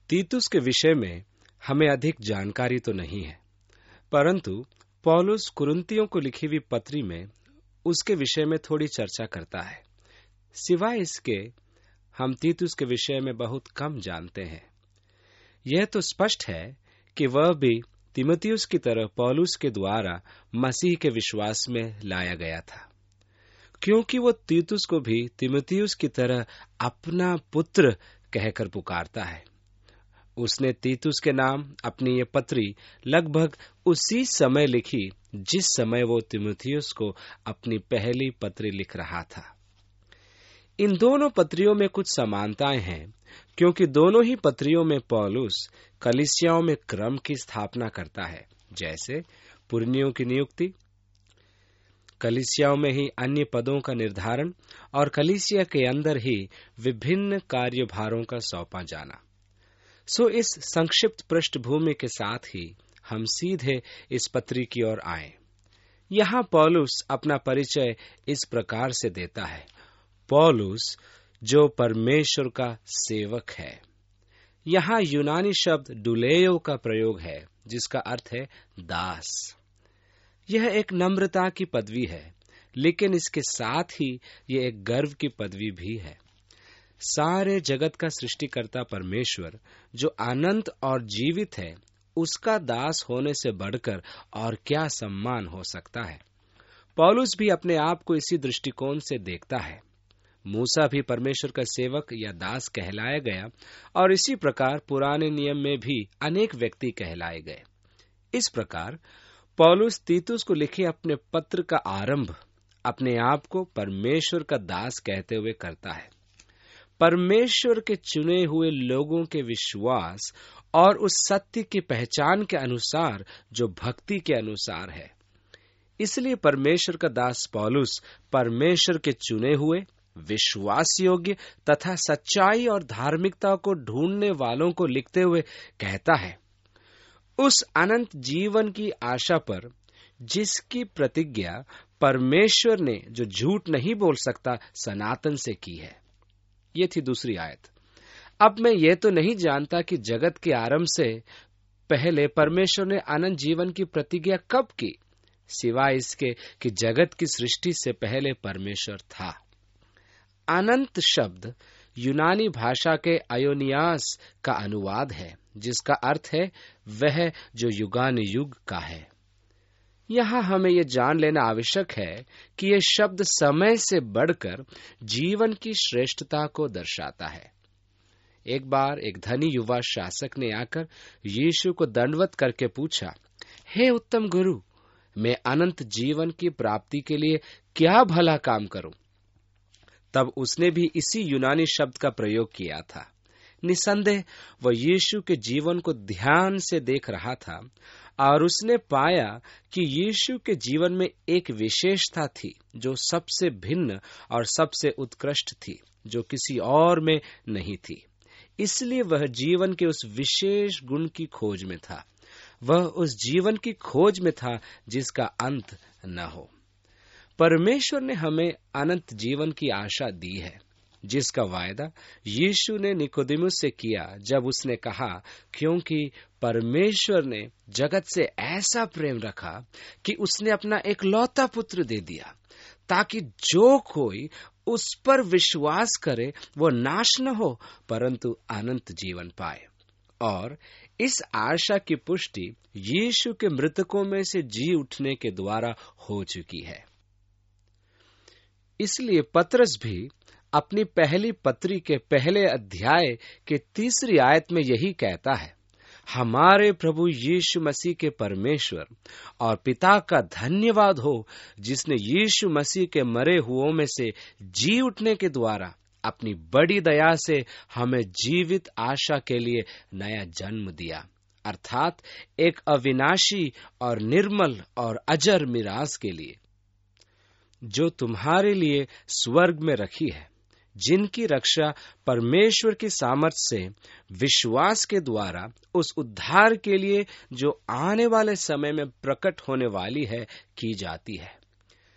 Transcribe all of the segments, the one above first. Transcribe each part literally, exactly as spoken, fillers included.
तीतुस के विषय में हमें अधिक जानकारी तो नहीं है, परंतु पौलुस कुरिन्थियों को लिखी हुई पत्री में उसके विषय में थोड़ी चर्चा करता है। सिवाय इसके हम तीतुस के विषय में बहुत कम जानते हैं। यह तो स्पष्ट है कि वह भी तीमुथियुस की तरह पौलुस के द्वारा मसीह के विश्वास में लाया गया था, क्योंकि वो तीतुस को भी तीमुथियुस की तरह अपना पुत्र कहकर पुकारता है। उसने तीतुस के नाम अपनी ये पत्री लगभग उसी समय लिखी जिस समय वो तीमुथियुस को अपनी पहली पत्री लिख रहा था। इन दोनों पत्रियों में कुछ समानताएं हैं, क्योंकि दोनों ही पत्रियों में पौलुस कलीसियाओं में क्रम की स्थापना करता है, जैसे पुरनियों की नियुक्ति, कलीसियाओं में ही अन्य पदों का निर्धारण और कलीसिया के अंदर ही विभिन्न कार्यभारों का सौंपा जाना। सो इस संक्षिप्त पृष्ठभूमि के साथ ही हम सीधे इस पत्री की ओर आए। यहाँ पौलुस अपना परिचय इस प्रकार से देता है, पौलुस जो परमेश्वर का सेवक है। यहाँ यूनानी शब्द डुलेयो का प्रयोग है, जिसका अर्थ है दास। यह एक नम्रता की पदवी है, लेकिन इसके साथ ही यह एक गर्व की पदवी भी है। सारे जगत का सृष्टिकर्ता परमेश्वर जो अनंत और जीवित है, उसका दास होने से बढ़कर और क्या सम्मान हो सकता है। पौलुस भी अपने आप को इसी दृष्टिकोण से देखता है। मूसा भी परमेश्वर का सेवक या दास कहलाया गया, और इसी प्रकार पुराने नियम में भी अनेक व्यक्ति कहलाए गए। इस प्रकार पौलुस तीतुस को लिखे अपने पत्र का आरंभ अपने आप को परमेश्वर का दास कहते हुए करता है। परमेश्वर के चुने हुए लोगों के विश्वास और उस सत्य की पहचान के अनुसार जो भक्ति के अनुसार है। इसलिए परमेश्वर का दास पौलुस परमेश्वर के चुने हुए, विश्वास योग्य तथा सच्चाई और धार्मिकता को ढूंढने वालों को लिखते हुए कहता है, उस अनंत जीवन की आशा पर जिसकी प्रतिज्ञा परमेश्वर ने, जो झूठ नहीं बोल सकता, सनातन से की है। ये थी दूसरी आयत। अब मैं ये तो नहीं जानता कि जगत के आरंभ से पहले परमेश्वर ने अनंत जीवन की प्रतिज्ञा कब की, सिवाय इसके कि जगत की सृष्टि से पहले परमेश्वर था। अनंत शब्द यूनानी भाषा के आयोनियास का अनुवाद है, जिसका अर्थ है वह जो युगानुयुग का है। यहाँ हमें यह जान लेना आवश्यक है कि यह शब्द समय से बढ़कर जीवन की श्रेष्ठता को दर्शाता है। एक बार एक धनी युवा शासक ने आकर यीशु को दंडवत करके पूछा, हे उत्तम गुरु, मैं अनंत जीवन की प्राप्ति के लिए क्या भला काम करूं? तब उसने भी इसी यूनानी शब्द का प्रयोग किया था। निसंदेह वह यीशु के जीवन को ध्यान से देख रहा था और उसने पाया कि यीशु के जीवन में एक विशेषता थी जो सबसे भिन्न और सबसे उत्कृष्ट थी, जो किसी और में नहीं थी। इसलिए वह जीवन के उस विशेष गुण की खोज में था। वह उस जीवन की खोज में था जिसका अंत न हो। परमेश्वर ने हमें अनंत जीवन की आशा दी है, जिसका वायदा यीशु ने निकोदेमुस से किया जब उसने कहा, क्योंकि परमेश्वर ने जगत से ऐसा प्रेम रखा कि उसने अपना एकलौता पुत्र दे दिया, ताकि जो कोई उस पर विश्वास करे वो नाश न हो, परंतु अनंत जीवन पाए। और इस आशा की पुष्टि यीशु के मृतकों में से जी उठने के द्वारा हो चुकी है। इसलिए पतरस भी अपनी पहली पत्री के पहले अध्याय के तीसरी आयत में यही कहता है, हमारे प्रभु यीशु मसीह के परमेश्वर और पिता का धन्यवाद हो, जिसने यीशु मसीह के मरे हुओं में से जी उठने के द्वारा अपनी बड़ी दया से हमें जीवित आशा के लिए नया जन्म दिया, अर्थात एक अविनाशी और निर्मल और अजर मिरास के लिए, जो तुम्हारे लिए स्वर्ग में रखी है, जिनकी रक्षा परमेश्वर की सामर्थ से विश्वास के द्वारा उस उद्धार के लिए जो आने वाले समय में प्रकट होने वाली है की जाती है।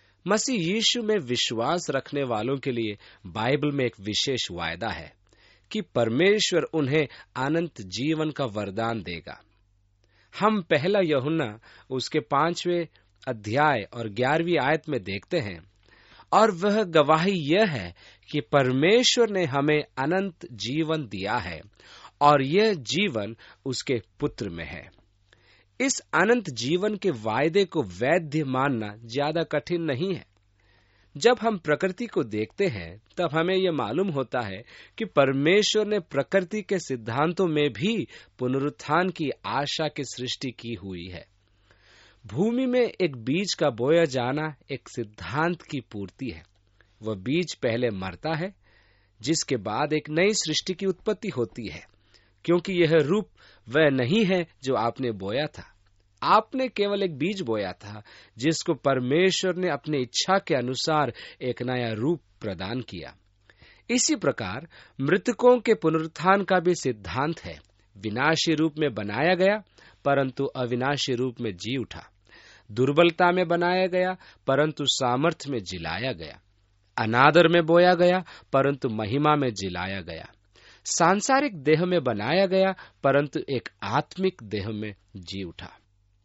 मसीह यीशु में विश्वास रखने वालों के लिए बाइबल में एक विशेष वायदा है कि परमेश्वर उन्हें अनंत जीवन का वरदान देगा। हम पहला यूहन्ना उसके पांचवें अध्याय और ग्यारहवीं आयत में देखते हैं, और वह गवाही यह है कि परमेश्वर ने हमें अनंत जीवन दिया है और यह जीवन उसके पुत्र में है। इस अनंत जीवन के वायदे को वैध मानना ज्यादा कठिन नहीं है। जब हम प्रकृति को देखते हैं तब हमें यह मालूम होता है कि परमेश्वर ने प्रकृति के सिद्धांतों में भी पुनरुत्थान की आशा की सृष्टि की हुई है। भूमि में एक बीज का बोया जाना एक सिद्धांत की पूर्ति है। वह बीज पहले मरता है, जिसके बाद एक नई सृष्टि की उत्पत्ति होती है, क्योंकि यह रूप वह नहीं है जो आपने बोया था। आपने केवल एक बीज बोया था जिसको परमेश्वर ने अपनी इच्छा के अनुसार एक नया रूप प्रदान किया। इसी प्रकार मृतकों के पुनरुत्थान का भी सिद्धांत है। विनाशी रूप में बनाया गया परंतु अविनाशी रूप में जी उठा। दुर्बलता में बनाया गया परंतु सामर्थ्य में जिलाया गया। अनादर में बोया गया परंतु महिमा में जिलाया गया। सांसारिक देह में बनाया गया परंतु एक आत्मिक देह में जी उठा।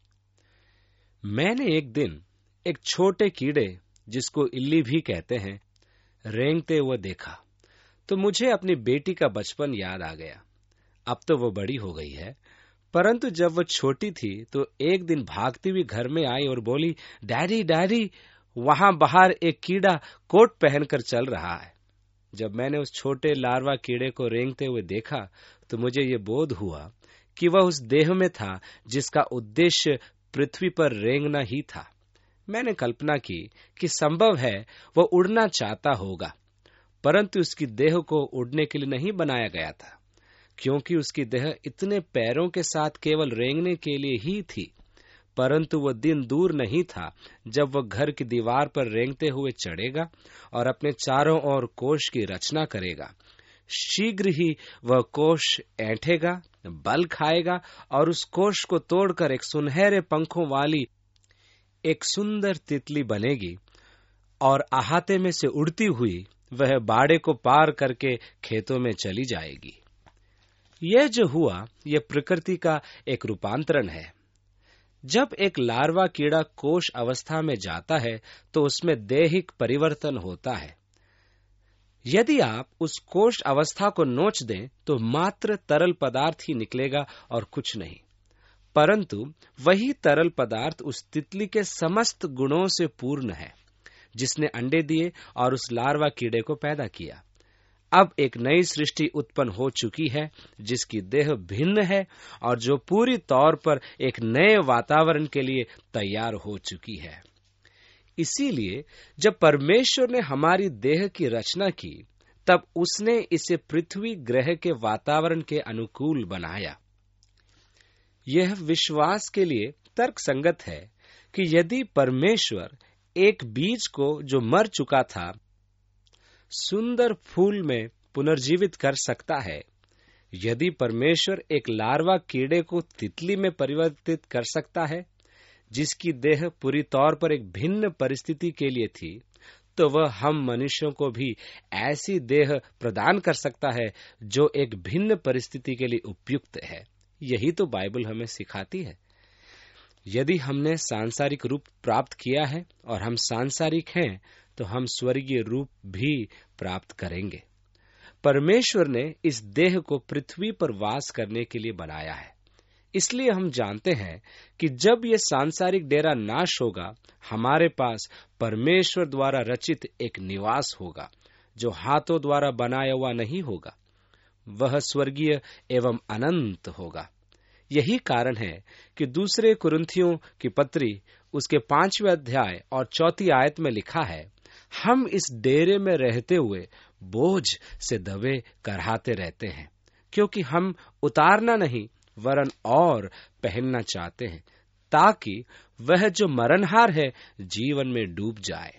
मैंने एक दिन एक छोटे कीड़े, जिसको इल्ली भी कहते हैं, रेंगते हुए देखा तो मुझे अपनी बेटी का बचपन याद आ गया। अब तो वो बड़ी हो गई है, परंतु जब वो छोटी थी तो एक दिन भागती हुई घर में आई और बोली, डैडी डैडी, वहां बाहर एक कीड़ा कोट पहनकर चल रहा है। जब मैंने उस छोटे लार्वा कीड़े को रेंगते हुए देखा तो मुझे ये बोध हुआ कि वह उस देह में था जिसका उद्देश्य पृथ्वी पर रेंगना ही था। मैंने कल्पना की कि संभव है वह उड़ना चाहता होगा, परंतु उसकी देह को उड़ने के लिए नहीं बनाया गया था, क्योंकि उसकी देह इतने पैरों के साथ केवल रेंगने के लिए ही थी। परंतु वह दिन दूर नहीं था जब वह घर की दीवार पर रेंगते हुए चढ़ेगा और अपने चारों ओर कोष की रचना करेगा। शीघ्र ही वह कोष ऐंठेगा, बल खाएगा और उस कोष को तोड़कर एक सुनहरे पंखों वाली एक सुंदर तितली बनेगी और अहाते में से उड़ती हुई वह बाड़े को पार करके खेतों में चली जाएगी। यह जो हुआ यह प्रकृति का एक रूपांतरण है। जब एक लार्वा कीड़ा कोष अवस्था में जाता है तो उसमें दैहिक परिवर्तन होता है। यदि आप उस कोष अवस्था को नोच दें तो मात्र तरल पदार्थ ही निकलेगा और कुछ नहीं, परंतु वही तरल पदार्थ उस तितली के समस्त गुणों से पूर्ण है जिसने अंडे दिए और उस लार्वा कीड़े को पैदा किया। अब एक नई सृष्टि उत्पन्न हो चुकी है जिसकी देह भिन्न है और जो पूरी तौर पर एक नए वातावरण के लिए तैयार हो चुकी है। इसीलिए जब परमेश्वर ने हमारी देह की रचना की तब उसने इसे पृथ्वी ग्रह के वातावरण के अनुकूल बनाया। यह विश्वास के लिए तर्क संगत है कि यदि परमेश्वर एक बीज को जो मर चुका था सुंदर फूल में पुनर्जीवित कर सकता है, यदि परमेश्वर एक लार्वा कीड़े को तितली में परिवर्तित कर सकता है जिसकी देह पूरी तौर पर एक भिन्न परिस्थिति के लिए थी, तो वह हम मनुष्यों को भी ऐसी देह प्रदान कर सकता है जो एक भिन्न परिस्थिति के लिए उपयुक्त है। यही तो बाइबल हमें सिखाती है। यदि हमने सांसारिक रूप प्राप्त किया है और हम सांसारिक हैं तो हम स्वर्गीय रूप भी प्राप्त करेंगे। परमेश्वर ने इस देह को पृथ्वी पर वास करने के लिए बनाया है। इसलिए हम जानते हैं कि जब ये सांसारिक डेरा नाश होगा, हमारे पास परमेश्वर द्वारा रचित एक निवास होगा जो हाथों द्वारा बनाया हुआ नहीं होगा। वह स्वर्गीय एवं अनंत होगा। यही कारण है कि दूसरे कुरिन्थियों की पत्री उसके पांचवें अध्याय और चौथी आयत में लिखा है, हम इस डेरे में रहते हुए बोझ से दबे कराहते रहते हैं, क्योंकि हम उतारना नहीं वरन और पहनना चाहते हैं, ताकि वह जो मरणहार है जीवन में डूब जाए।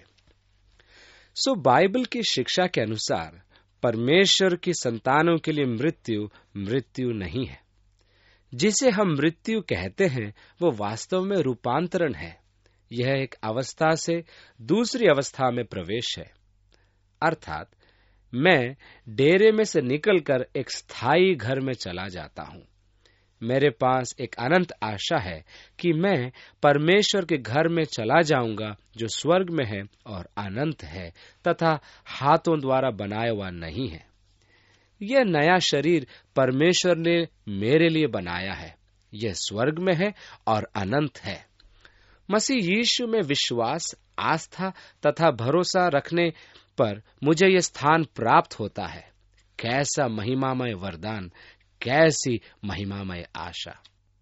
सो बाइबल की शिक्षा के अनुसार परमेश्वर की संतानों के लिए मृत्यु मृत्यु नहीं है। जिसे हम मृत्यु कहते हैं वो वास्तव में रूपांतरण है। यह एक अवस्था से दूसरी अवस्था में प्रवेश है। अर्थात मैं डेरे में से निकलकर एक स्थायी घर में चला जाता हूं। मेरे पास एक अनंत आशा है कि मैं परमेश्वर के घर में चला जाऊंगा जो स्वर्ग में है और अनंत है तथा हाथों द्वारा बनाया हुआ नहीं है। यह नया शरीर परमेश्वर ने मेरे लिए बनाया है। यह स्वर्ग में है और अनंत है। मसीह यीशु में विश्वास, आस्था तथा भरोसा रखने पर मुझे यह स्थान प्राप्त होता है। कैसा महिमामय वरदान, कैसी महिमामय आशा।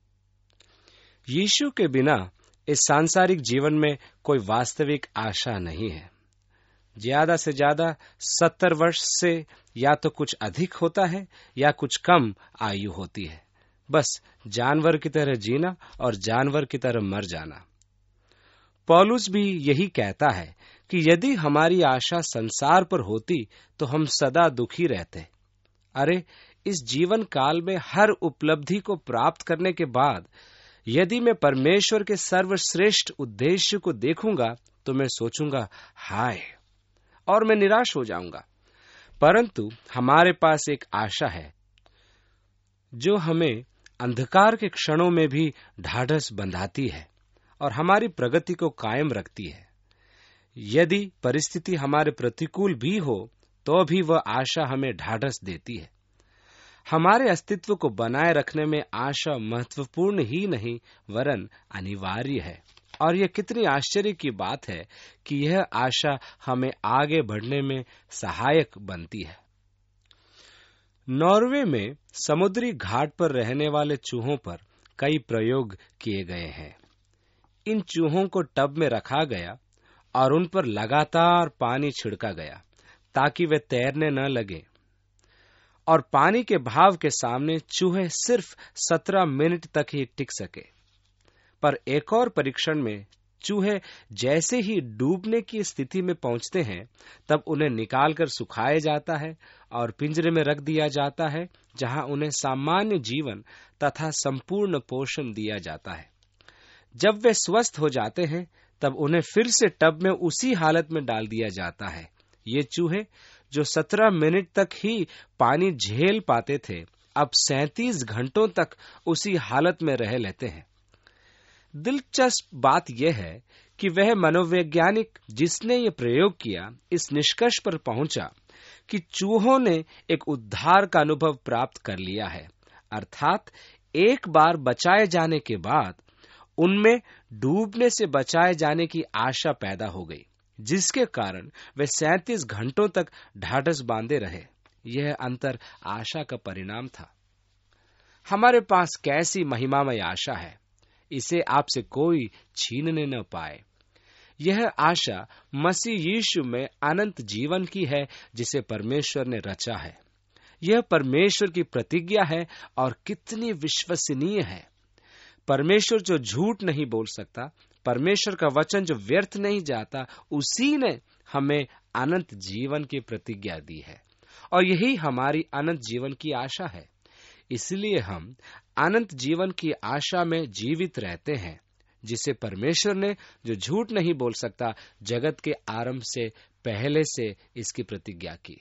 यीशु के बिना इस सांसारिक जीवन में कोई वास्तविक आशा नहीं है। ज्यादा से ज्यादा सत्तर वर्ष से या तो कुछ अधिक होता है या कुछ कम आयु होती है। बस जानवर की तरह जीना और जानवर की तरह मर जाना। पौलुस भी यही कहता है कि यदि हमारी आशा संसार पर होती तो हम सदा दुखी रहते। अरे, इस जीवन काल में हर उपलब्धि को प्राप्त करने के बाद यदि मैं परमेश्वर के सर्वश्रेष्ठ उद्देश्य को देखूंगा तो मैं सोचूंगा हाय, और मैं निराश हो जाऊंगा। परंतु हमारे पास एक आशा है जो हमें अंधकार के क्षणों में भी ढाढ़स बंधाती है और हमारी प्रगति को कायम रखती है। यदि परिस्थिति हमारे प्रतिकूल भी हो तो भी वह आशा हमें ढाढ़स देती है। हमारे अस्तित्व को बनाए रखने में आशा महत्वपूर्ण ही नहीं वरन अनिवार्य है। और यह कितनी आश्चर्य की बात है कि यह आशा हमें आगे बढ़ने में सहायक बनती है। नॉर्वे में समुद्री घाट पर रहने वाले चूहों पर कई प्रयोग किए गए हैं। इन चूहों को टब में रखा गया और उन पर लगातार पानी छिड़का गया ताकि वे तैरने न लगे, और पानी के भाव के सामने चूहे सिर्फ सत्रह मिनट तक ही टिक सके। पर एक और परीक्षण में चूहे जैसे ही डूबने की स्थिति में पहुंचते हैं तब उन्हें निकालकर सुखाया जाता है और पिंजरे में रख दिया जाता है, जहां उन्हें सामान्य जीवन तथा संपूर्ण पोषण दिया जाता है। जब वे स्वस्थ हो जाते हैं तब उन्हें फिर से टब में उसी हालत में डाल दिया जाता है। ये चूहे जो सत्रह मिनट तक ही पानी झेल पाते थे, अब सैंतीस घंटों तक उसी हालत में रह लेते हैं। दिलचस्प बात यह है कि वह मनोवैज्ञानिक जिसने ये प्रयोग किया इस निष्कर्ष पर पहुंचा कि चूहों ने एक उद्धार का अनुभव प्राप्त कर लिया है, अर्थात एक बार बचाए जाने के बाद उनमें डूबने से बचाए जाने की आशा पैदा हो गई, जिसके कारण वे सैंतीस घंटों तक ढाढ़स बांधे रहे। यह अंतर आशा का परिणाम था। हमारे पास कैसी महिमामय आशा है, इसे आपसे कोई छीनने न पाए। यह आशा मसीह यीशु में अनंत जीवन की है जिसे परमेश्वर ने रचा है। यह परमेश्वर की प्रतिज्ञा है और कितनी विश्वसनीय है। परमेश्वर जो झूठ नहीं बोल सकता, परमेश्वर का वचन जो व्यर्थ नहीं जाता, उसी ने हमें अनंत जीवन की प्रतिज्ञा दी है और यही हमारी अनंत जीवन की आशा है। इसलिए हम अनंत जीवन की आशा में जीवित रहते हैं, जिसे परमेश्वर ने जो झूठ नहीं बोल सकता, जगत के आरंभ से पहले से इसकी प्रतिज्ञा की।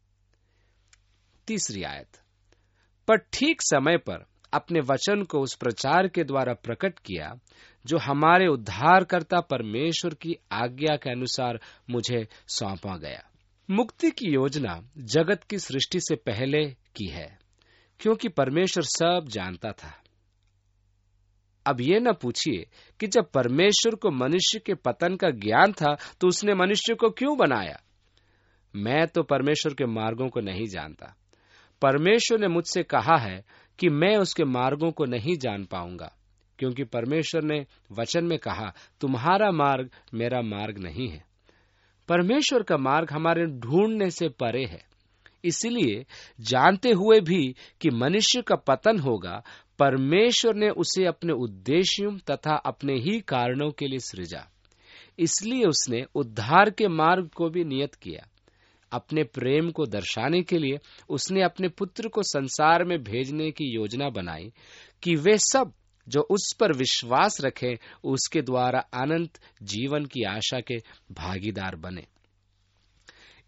तीसरी आयत, पर ठीक समय पर अपने वचन को उस प्रचार के द्वारा प्रकट किया जो हमारे उद्धारकर्ता परमेश्वर की आज्ञा के अनुसार मुझे सौंपा गया। मुक्ति की योजना जगत की सृष्टि से पहले की है, क्योंकि परमेश्वर सब जानता था। अब ये न पूछिए कि जब परमेश्वर को मनुष्य के पतन का ज्ञान था तो उसने मनुष्य को क्यों बनाया। मैं तो परमेश्वर के मार्गों को नहीं जानता। परमेश्वर ने मुझसे कहा है कि मैं उसके मार्गों को नहीं जान पाऊंगा, क्योंकि परमेश्वर ने वचन में कहा, तुम्हारा मार्ग मेरा मार्ग नहीं है। परमेश्वर का मार्ग हमारे ढूंढने से परे है। इसलिए जानते हुए भी कि मनुष्य का पतन होगा, परमेश्वर ने उसे अपने उद्देश्यों तथा अपने ही कारणों के लिए सृजा। इसलिए उसने उद्धार के मार्ग को भी नियत किया। अपने प्रेम को दर्शाने के लिए उसने अपने पुत्र को संसार में भेजने की योजना बनाई कि वे सब जो उस पर विश्वास रखें उसके द्वारा अनंत जीवन की आशा के भागीदार बने।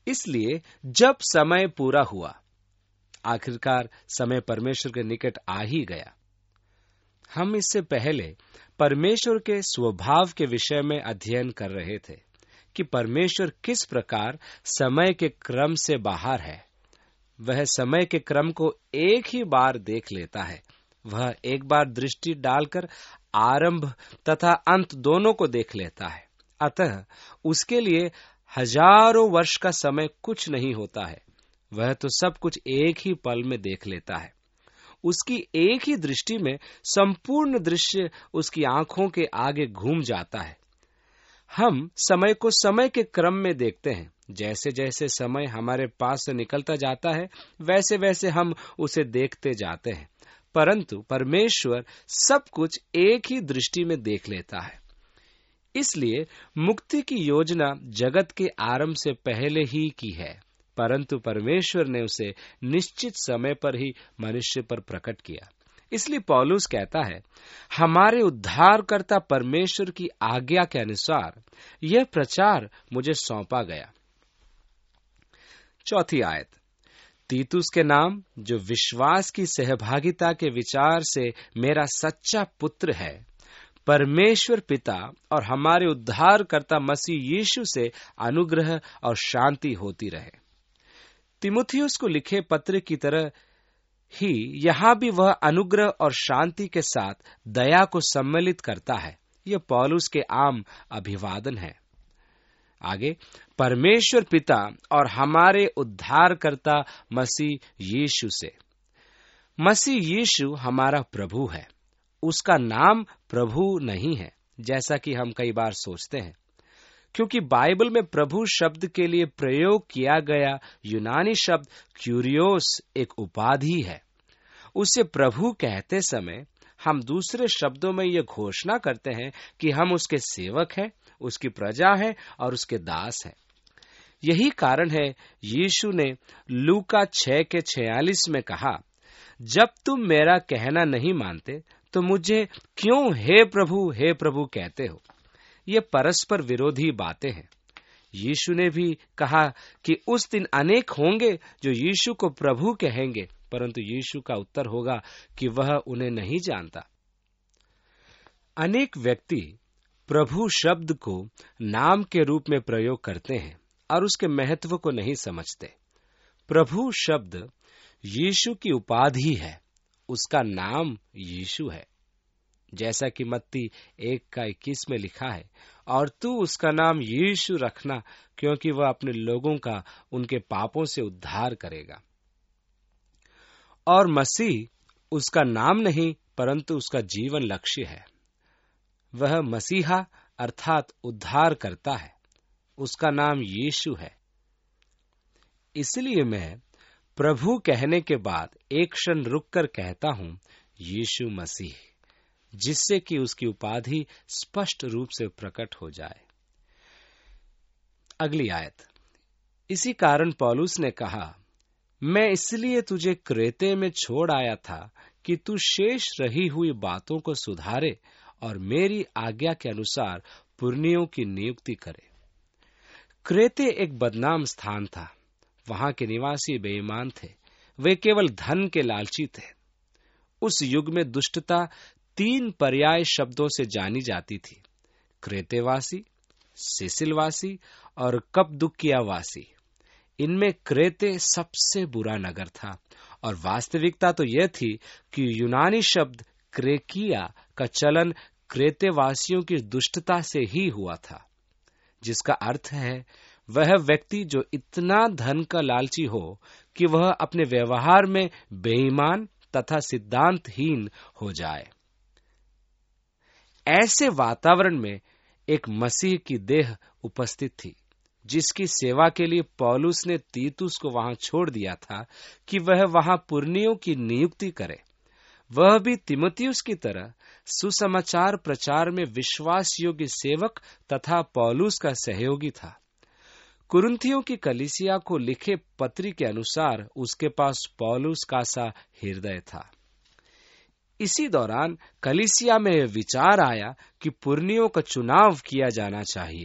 इसलिए जब समय पूरा हुआ, आखिरकार समय परमेश्वर के निकट आ ही गया। हम इससे पहले परमेश्वर के स्वभाव के विषय में अध्ययन कर रहे थे कि परमेश्वर किस प्रकार समय के क्रम से बाहर है। वह समय के क्रम को एक ही बार देख लेता है। वह एक बार दृष्टि डालकर आरंभ तथा अंत दोनों को देख लेता है। अतः उसके लिए हजारों वर्ष का समय कुछ नहीं होता है। वह तो सब कुछ एक ही पल में देख लेता है। उसकी एक ही दृष्टि में संपूर्ण दृश्य उसकी आंखों के आगे घूम जाता है। हम समय को समय के क्रम में देखते हैं। जैसे जैसे समय हमारे पास से निकलता जाता है, वैसे वैसे हम उसे देखते जाते हैं। परंतु परमेश्वर सब कुछ एक ही दृष्टि में देख लेता है। इसलिए मुक्ति की योजना जगत के आरंभ से पहले ही की है, परंतु परमेश्वर ने उसे निश्चित समय पर ही मनुष्य पर प्रकट किया। इसलिए पौलुस कहता है, हमारे उद्धारकर्ता परमेश्वर की आज्ञा के अनुसार यह प्रचार मुझे सौंपा गया। चौथी आयत, तीतुस के नाम, जो विश्वास की सहभागिता के विचार से मेरा सच्चा पुत्र है, परमेश्वर पिता और हमारे उद्धारकर्ता मसीह यीशु से अनुग्रह और शांति होती रहे। तीमुथियुस को लिखे पत्र की तरह ही यहां भी वह अनुग्रह और शांति के साथ दया को सम्मिलित करता है। यह पौलुस के आम अभिवादन है। आगे, परमेश्वर पिता और हमारे उद्धारकर्ता मसीह यीशु से। मसीह यीशु हमारा प्रभु है। उसका नाम प्रभु नहीं है, जैसा कि हम कई बार सोचते हैं, क्योंकि बाइबल में प्रभु शब्द के लिए प्रयोग किया गया यूनानी शब्द क्यूरियोस एक उपाधि है। उसे प्रभु कहते समय हम दूसरे शब्दों में यह घोषणा करते हैं कि हम उसके सेवक हैं, उसकी प्रजा है और उसके दास हैं। यही कारण है यीशु ने लूका छह के छियालीस में कहा, जब तुम मेरा कहना नहीं मानते तो मुझे क्यों हे प्रभु हे प्रभु कहते हो। ये परस्पर विरोधी बातें हैं। यीशु ने भी कहा कि उस दिन अनेक होंगे जो यीशु को प्रभु कहेंगे, परंतु यीशु का उत्तर होगा कि वह उन्हें नहीं जानता। अनेक व्यक्ति प्रभु शब्द को नाम के रूप में प्रयोग करते हैं और उसके महत्व को नहीं समझते। प्रभु शब्द यीशु की उपाधि है, उसका नाम यीशु है। जैसा कि मत्ती एक का इक्कीस में लिखा है, और तू उसका नाम यीशु रखना, क्योंकि वह अपने लोगों का उनके पापों से उद्धार करेगा। और मसीह उसका नाम नहीं, परंतु उसका जीवन लक्ष्य है। वह मसीहा अर्थात उद्धार करता है। उसका नाम यीशु है। इसलिए मैं प्रभु कहने के बाद एक क्षण रुककर कहता हूं यीशु मसीह, जिससे कि उसकी उपाधि स्पष्ट रूप से प्रकट हो जाए। अगली आयत, इसी कारण पौलुस ने कहा, मैं इसलिए तुझे क्रेते में छोड़ आया था कि तू शेष रही हुई बातों को सुधारे और मेरी आज्ञा के अनुसार पुरनियों की नियुक्ति करे। क्रेते एक बदनाम स्थान था। वहां के निवासी बेईमान थे। वे केवल धन के लालची थे। उस युग में दुष्टता तीन पर्याय शब्दों से जानी जाती थी, क्रेतेवासी, सिसिलवासी और कप्पदुकियावासी। इनमें क्रेते सबसे बुरा नगर था, और वास्तविकता तो यह थी कि यूनानी शब्द क्रेकिया का चलन क्रेतेवासियों की दुष्टता से ही हुआ था, जिसका अर्थ है वह व्यक्ति जो इतना धन का लालची हो कि वह अपने व्यवहार में बेईमान तथा सिद्धांतहीन हो जाए। ऐसे वातावरण में एक मसीह की देह उपस्थित थी, जिसकी सेवा के लिए पौलुस ने तीतुस को वहां छोड़ दिया था कि वह वहां पुरनियों की नियुक्ति करे। वह भी तीमुथियुस की तरह सुसमाचार प्रचार में विश्वास योग्य सेवक तथा पौलुस का सहयोगी था। कुरिन्थियों की कलीसिया को लिखे पत्री के अनुसार उसके पास पौलुस का सा हृदय था। इसी दौरान कलीसिया में यह विचार आया कि पुरनियों का चुनाव किया जाना चाहिए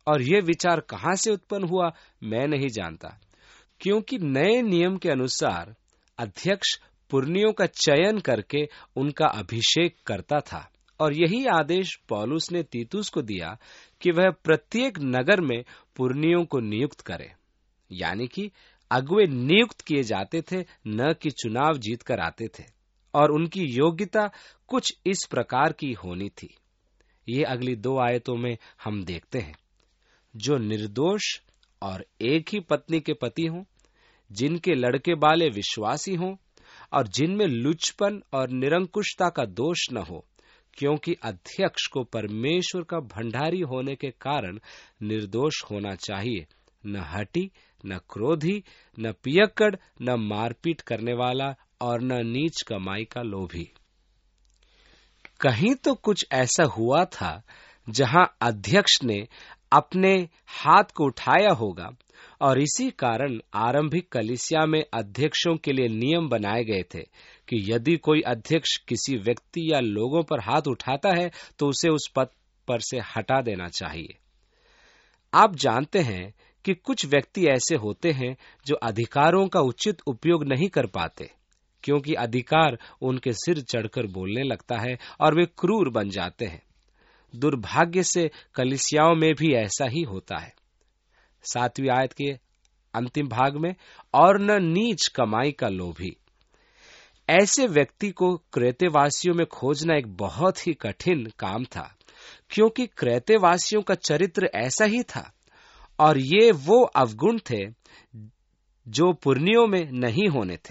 और यह विचार कहां से उत्पन्न हुआ मैं नहीं जानता, क्योंकि नए नियम के अनुसार अध्यक्ष पुरनियों का चयन करके उनका अभिषेक करता था, और यही आदेश पौलुस ने तीतुस को दिया कि वह प्रत्येक नगर में पुरनियों को नियुक्त करे। यानी कि अगुवे नियुक्त किए जाते थे, न कि चुनाव जीत कर आते थे, और उनकी योग्यता कुछ इस प्रकार की होनी थी। ये अगली दो आयतों में हम देखते हैं। जो निर्दोष और एक ही पत्नी के पति हों, जिनके लड़के बाले विश्वासी हों, और जिनमें लुचपन और निरंकुशता का दोष न हो, क्योंकि अध्यक्ष को परमेश्वर का भंडारी होने के कारण निर्दोष होना चाहिए, न हठी, न क्रोधी, न पियक्कड़, न मारपीट करने वाला, और न नीच कमाई का लोभी। कहीं तो कुछ ऐसा हुआ था जहां अध्यक्ष ने अपने हाथ को उठाया होगा, और इसी कारण आरंभिक कलीसिया में अध्यक्षों के लिए नियम बनाए गए थे कि यदि कोई अध्यक्ष किसी व्यक्ति या लोगों पर हाथ उठाता है तो उसे उस पद पर से हटा देना चाहिए। आप जानते हैं कि कुछ व्यक्ति ऐसे होते हैं जो अधिकारों का उचित उपयोग नहीं कर पाते, क्योंकि अधिकार उनके सिर चढ़कर बोलने लगता है और वे क्रूर बन जाते हैं। दुर्भाग्य से कलीसियाओं में भी ऐसा ही होता है। सातवीं आयत के अंतिम भाग में, और न नीच कमाई का लोभी। ऐसे व्यक्ति को क्रेतेवासियों में खोजना एक बहुत ही कठिन काम था, क्योंकि क्रेतेवासियों का चरित्र ऐसा ही था, और ये वो अवगुण थे जो पुरनियों में नहीं होने थे।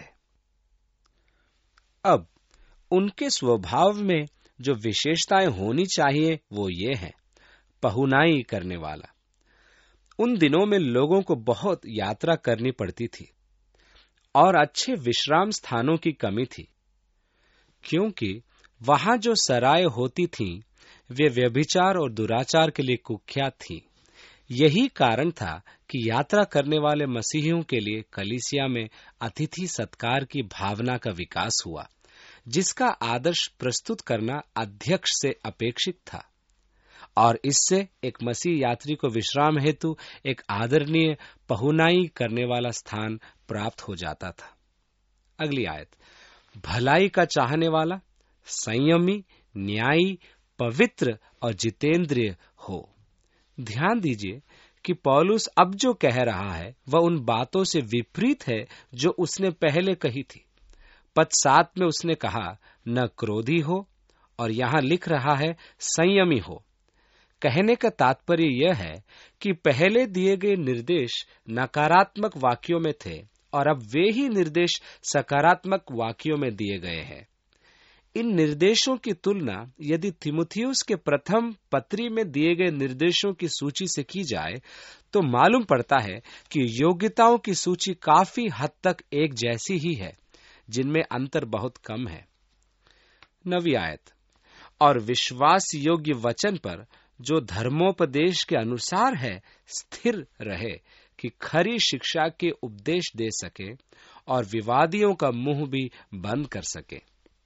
अब उनके स्वभाव में जो विशेषताएं होनी चाहिए वो ये हैं। पहुनाई करने वाला। उन दिनों में लोगों को बहुत यात्रा करनी पड़ती थी और अच्छे विश्राम स्थानों की कमी थी, क्योंकि वहां जो सराय होती थीं वे व्यभिचार और दुराचार के लिए कुख्यात थीं। यही कारण था कि यात्रा करने वाले मसीहियों के लिए कलीसिया में अतिथि सत्कार की भावना का विकास हुआ, जिसका आदर्श प्रस्तुत करना अध्यक्ष से अपेक्षित था, और इससे एक मसीह यात्री को विश्राम हेतु एक आदरणीय पहुनाई करने वाला स्थान प्राप्त हो जाता था। अगली आयत, भलाई का चाहने वाला, संयमी, न्यायी, पवित्र और जितेंद्रिय हो। ध्यान दीजिए कि पौलुस अब जो कह रहा है वह उन बातों से विपरीत है जो उसने पहले कही थी। पद सात में उसने कहा न क्रोधी हो, और यहां लिख रहा है संयमी हो। कहने का तात्पर्य यह है कि पहले दिए गए निर्देश नकारात्मक वाक्यों में थे और अब वे ही निर्देश सकारात्मक वाक्यों में दिए गए हैं। इन निर्देशों की तुलना यदि तीमुथियुस के प्रथम पत्री में दिए गए निर्देशों की सूची से की जाए तो मालूम पड़ता है कि योग्यताओं की सूची काफी हद तक एक जैसी ही है, जिनमें अंतर बहुत कम है। नवी आयत, और विश्वास योग्य वचन पर जो धर्मोपदेश के अनुसार है स्थिर रहे, कि खरी शिक्षा के उपदेश दे सके और विवादियों का मुंह भी बंद कर सके।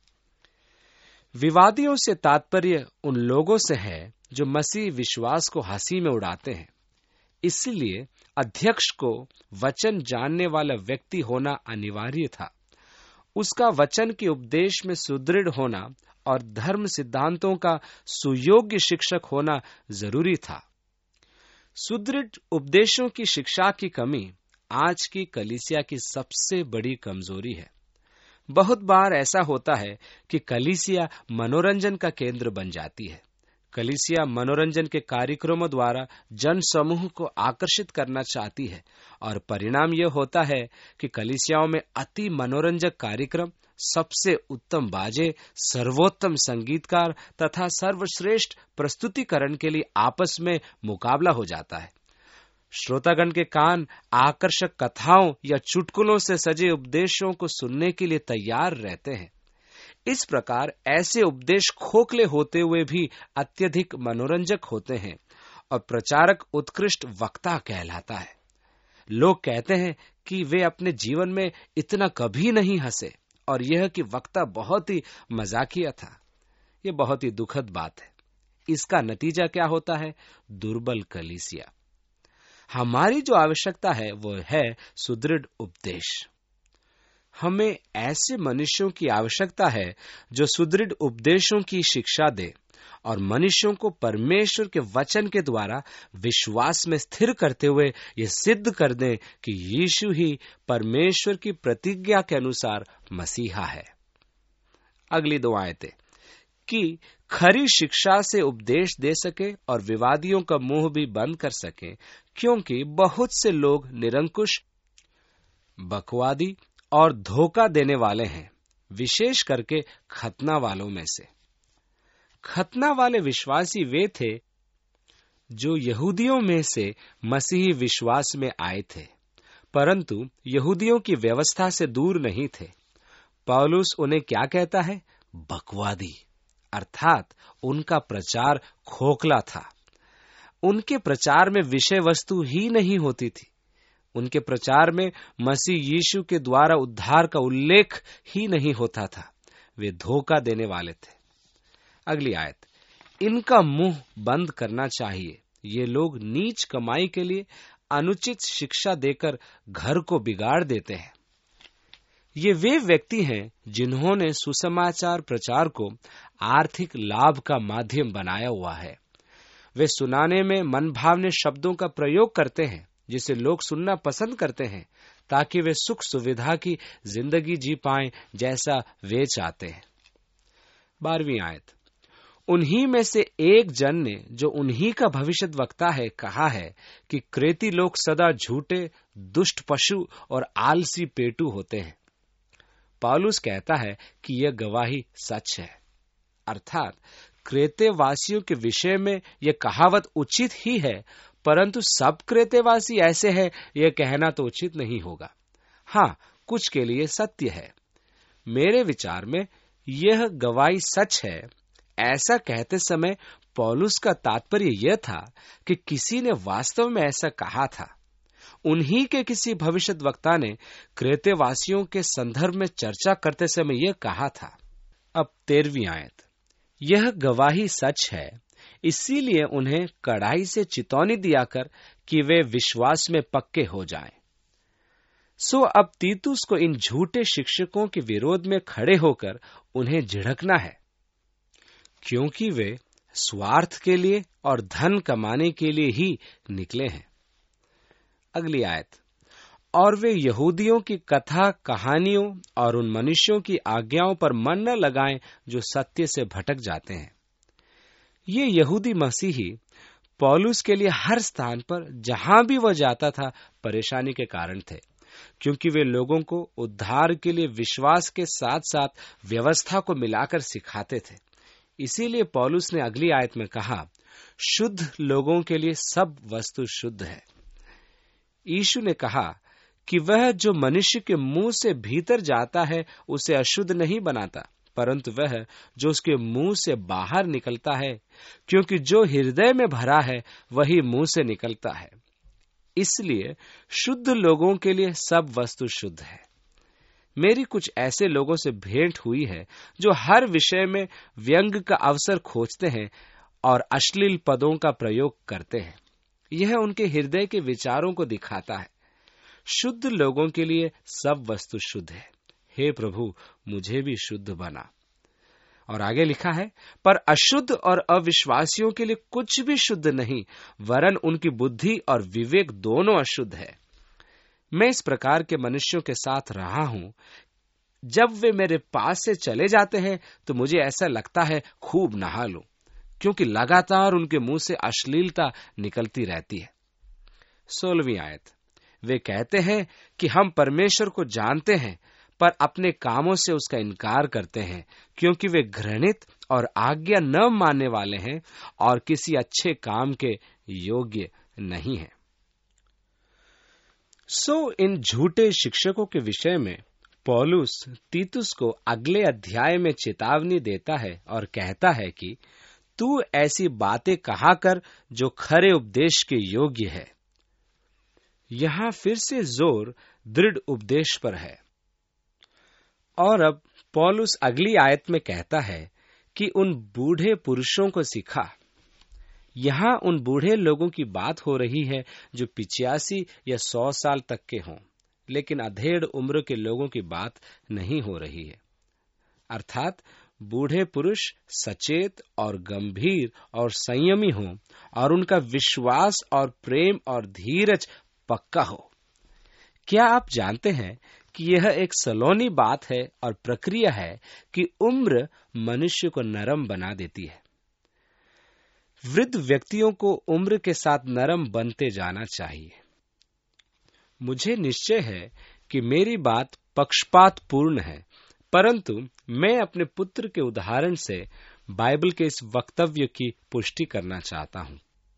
विवादियों से तात्पर्य उन लोगों से है जो मसीह विश्वास को हंसी में उड़ाते हैं। इसलिए अध्यक्ष को वचन जानने वाला व्यक्ति होना अनिवार्य था। उसका वचन के उपदेश में सुदृढ़ होना और धर्म सिद्धांतों का सुयोग्य शिक्षक होना जरूरी था। सुदृढ़ उपदेशों की शिक्षा की कमी आज की कलीसिया की सबसे बड़ी कमजोरी है। बहुत बार ऐसा होता है कि कलीसिया मनोरंजन का केंद्र बन जाती है। कलीसिया मनोरंजन के कार्यक्रमों द्वारा जन समूह को आकर्षित करना चाहती है, और परिणाम यह होता है कि कलीसियाओं में अति मनोरंजक कार्यक्रम, सबसे उत्तम बाजे, सर्वोत्तम संगीतकार तथा सर्वश्रेष्ठ प्रस्तुतिकरण के लिए आपस में मुकाबला हो जाता है। श्रोतागण के कान आकर्षक कथाओं या चुटकुलों से सजे उपदेशों को सुनने के लिए तैयार रहते हैं। इस प्रकार ऐसे उपदेश खोखले होते हुए भी अत्यधिक मनोरंजक होते हैं, और प्रचारक उत्कृष्ट वक्ता कहलाता है। लोग कहते हैं कि वे अपने जीवन में इतना कभी नहीं हंसे, और यह कि वक्ता बहुत ही मजाकिया था। यह बहुत ही दुखद बात है। इसका नतीजा क्या होता है? दुर्बल कलीसिया। हमारी जो आवश्यकता है वो है सुदृढ़ उपदेश। हमें ऐसे मनुष्यों की आवश्यकता है जो सुदृढ़ उपदेशों की शिक्षा दे और मनुष्यों को परमेश्वर के वचन के द्वारा विश्वास में स्थिर करते हुए ये सिद्ध कर दें कि यीशु ही परमेश्वर की प्रतिज्ञा के अनुसार मसीहा है। अगली दो आयतें कि खरी शिक्षा से उपदेश दे सके और विवादियों का मुंह भी बंद कर सके, क्योंकि बहुत से लोग निरंकुश, बकवादी और धोखा देने वाले हैं, विशेष करके खतना वालों में से। खतना वाले विश्वासी वे थे जो यहूदियों में से मसीही विश्वास में आए थे, परंतु यहूदियों की व्यवस्था से दूर नहीं थे। पौलुस उन्हें क्या कहता है? बकवादी, अर्थात उनका प्रचार खोखला था। उनके प्रचार में विषय वस्तु ही नहीं होती थी। उनके प्रचार में मसीह यीशु के द्वारा उद्धार का उल्लेख ही नहीं होता था। वे धोखा देने वाले थे। अगली आयत, इनका मुंह बंद करना चाहिए। ये लोग नीच कमाई के लिए अनुचित शिक्षा देकर घर को बिगाड़ देते हैं। ये वे व्यक्ति हैं जिन्होंने सुसमाचार प्रचार को आर्थिक लाभ का माध्यम बनाया हुआ है। वे सुनाने में मनभावने शब्दों का प्रयोग करते हैं जिसे लोग सुनना पसंद करते हैं, ताकि वे सुख सुविधा की जिंदगी जी पाएं जैसा वे चाहते हैं। बारहवीं आयत, उन्हीं में से एक जन ने, जो उन्हीं का भविष्यद्वक्ता है, कहा है कि क्रेती लोग सदा झूठे, दुष्ट पशु और आलसी पेटू होते हैं। पौलुस कहता है कि यह गवाही सच है, अर्थात क्रेतेवासियों के विषय में यह कहावत उचित ही है, परंतु सब क्रेतेवासी ऐसे हैं यह कहना तो उचित नहीं होगा। हाँ, कुछ के लिए सत्य है। मेरे विचार में यह गवाही सच है। ऐसा कहते समय पौलुस का तात्पर्य यह था कि किसी ने वास्तव में ऐसा कहा था। उन्हीं के किसी भविष्यद्वक्ता ने क्रेतेवासियों के संदर्भ में चर्चा करते समय यह कहा था। अब तेरहवीं आयत, यह गवाही सच है, इसीलिए उन्हें कड़ाई से चितौनी दिया कर कि वे विश्वास में पक्के हो जाएं। सो अब तीतुस को इन झूठे शिक्षकों के विरोध में खड़े होकर उन्हें झिड़कना है, क्योंकि वे स्वार्थ के लिए और धन कमाने के लिए ही निकले हैं। अगली आयत, और वे यहूदियों की कथा कहानियों और उन मनुष्यों की आज्ञाओं पर मन न लगाएं जो सत्य से भटक जाते हैं। ये यहूदी मसीही पौलुस के लिए हर स्थान पर जहां भी वह जाता था परेशानी के कारण थे, क्योंकि वे लोगों को उद्धार के लिए विश्वास के साथ साथ व्यवस्था को मिलाकर सिखाते थे। इसीलिए पौलुस ने अगली आयत में कहा, शुद्ध लोगों के लिए सब वस्तु शुद्ध है। यीशु ने कहा कि वह जो मनुष्य के मुंह से भीतर जाता है उसे अशुद्ध नहीं बनाता, परंतु वह जो उसके मुंह से बाहर निकलता है, क्योंकि जो हृदय में भरा है वही मुंह से निकलता है। इसलिए शुद्ध लोगों के लिए सब वस्तु शुद्ध है। मेरी कुछ ऐसे लोगों से भेंट हुई है जो हर विषय में व्यंग का अवसर खोजते हैं और अश्लील पदों का प्रयोग करते हैं। यह उनके हृदय के विचारों को दिखाता है। शुद्ध लोगों के लिए सब वस्तु शुद्ध है। हे प्रभु, मुझे भी शुद्ध बना। और आगे लिखा है, पर अशुद्ध और अविश्वासियों के लिए कुछ भी शुद्ध नहीं, वरन उनकी बुद्धि और विवेक दोनों अशुद्ध है। मैं इस प्रकार के मनुष्यों के साथ रहा हूं। जब वे मेरे पास से चले जाते हैं तो मुझे ऐसा लगता है खूब नहा लूं, क्योंकि लगातार उनके मुंह से अश्लीलता निकलती रहती है। सोलहवीं आयत, वे कहते हैं कि हम परमेश्वर को जानते हैं, पर अपने कामों से उसका इनकार करते हैं, क्योंकि वे घृणित और आज्ञा न मानने वाले हैं और किसी अच्छे काम के योग्य नहीं हैं। सो इन झूठे शिक्षकों के विषय में पौलुस तीतुस को अगले अध्याय में चेतावनी देता है और कहता है कि तू ऐसी बातें कहा कर जो खरे उपदेश के योग्य है। यहां फिर से जोर दृढ़ उपदेश पर है। और अब पौलुस अगली आयत में कहता है कि उन बूढ़े पुरुषों को सिखा। यहाँ उन बूढ़े लोगों की बात हो रही है जो पिचासी या सौ साल तक के हों, लेकिन अधेड़ उम्र के लोगों की बात नहीं हो रही है। अर्थात बूढ़े पुरुष सचेत और गंभीर और संयमी हों और उनका विश्वास और प्रेम और धीरज पक्का हो। क्या आप जानते हैं कि यह एक सलोनी बात है और प्रक्रिया है कि उम्र मनुष्य को नरम बना देती है। वृद्ध व्यक्तियों को उम्र के साथ नरम बनते जाना चाहिए। मुझे निश्चय है कि मेरी बात पक्षपातपूर्ण है, परंतु मैं अपने पुत्र के उदाहरण से बाइबल के इस वक्तव्य की पुष्टि करना चाहता हूं।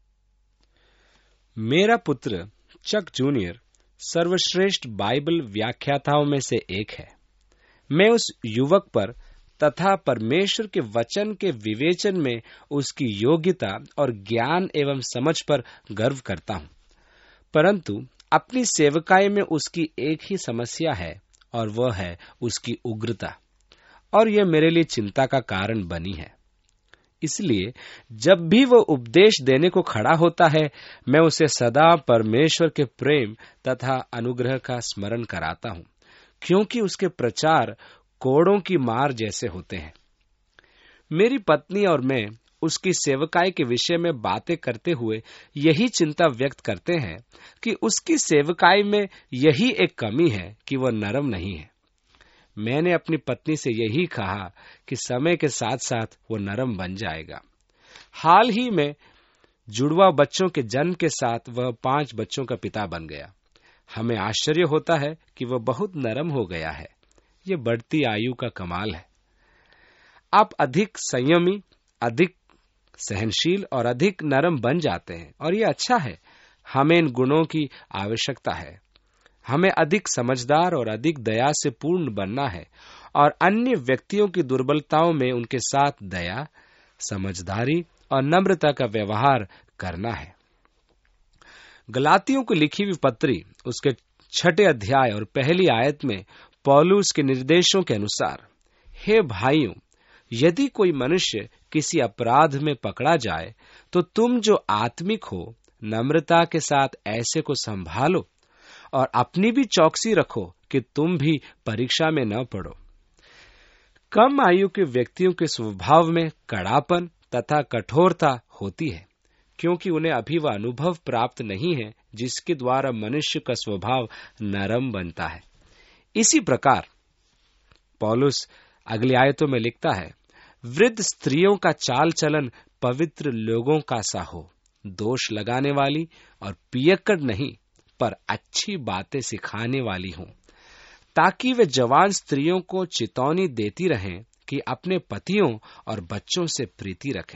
मेरा पुत्र चक जूनियर सर्वश्रेष्ठ बाइबल व्याख्याताओं में से एक है। मैं उस युवक पर तथा परमेश्वर के वचन के विवेचन में उसकी योग्यता और ज्ञान एवं समझ पर गर्व करता हूं, परंतु अपनी सेवकाई में उसकी एक ही समस्या है और वह है उसकी उग्रता, और यह मेरे लिए चिंता का कारण बनी है। इसलिए जब भी वो उपदेश देने को खड़ा होता है, मैं उसे सदा परमेश्वर के प्रेम तथा अनुग्रह का स्मरण कराता हूं, क्योंकि उसके प्रचार कोड़ों की मार जैसे होते हैं। मेरी पत्नी और मैं उसकी सेवकाई के विषय में बातें करते हुए यही चिंता व्यक्त करते हैं कि उसकी सेवकाई में यही एक कमी है कि वह नरम नहीं है। मैंने अपनी पत्नी से यही कहा कि समय के साथ साथ वो नरम बन जाएगा। हाल ही में जुड़वा बच्चों के जन्म के साथ वह पांच बच्चों का पिता बन गया। हमें आश्चर्य होता है कि वह बहुत नरम हो गया है। ये बढ़ती आयु का कमाल है। आप अधिक संयमी, अधिक सहनशील और अधिक नरम बन जाते हैं, और ये अच्छा है। हमें इन गुणों की आवश्यकता है। हमें अधिक समझदार और अधिक दया से पूर्ण बनना है और अन्य व्यक्तियों की दुर्बलताओं में उनके साथ दया, समझदारी और नम्रता का व्यवहार करना है। गलातियों को लिखी हुई पत्री उसके छठे अध्याय और पहली आयत में पौलुस के निर्देशों के अनुसार, हे भाइयों, यदि कोई मनुष्य किसी अपराध में पकड़ा जाए तो तुम जो आत्मिक हो, नम्रता के साथ ऐसे को संभालो और अपनी भी चौकसी रखो कि तुम भी परीक्षा में न पड़ो। कम आयु के व्यक्तियों के स्वभाव में कड़ापन तथा कठोरता होती है, क्योंकि उन्हें अभी वह अनुभव प्राप्त नहीं है जिसके द्वारा मनुष्य का स्वभाव नरम बनता है। इसी प्रकार पौलुस अगली आयतों में लिखता है, वृद्ध स्त्रियों का चाल चलन पवित्र लोगों का सा हो, दोष लगाने वाली और पियक्कड़ नहीं, पर अच्छी बातें सिखाने वाली हों, ताकि वे जवान स्त्रियों को चेतावनी देती रहें कि अपने पतियों और बच्चों से प्रीति रखें।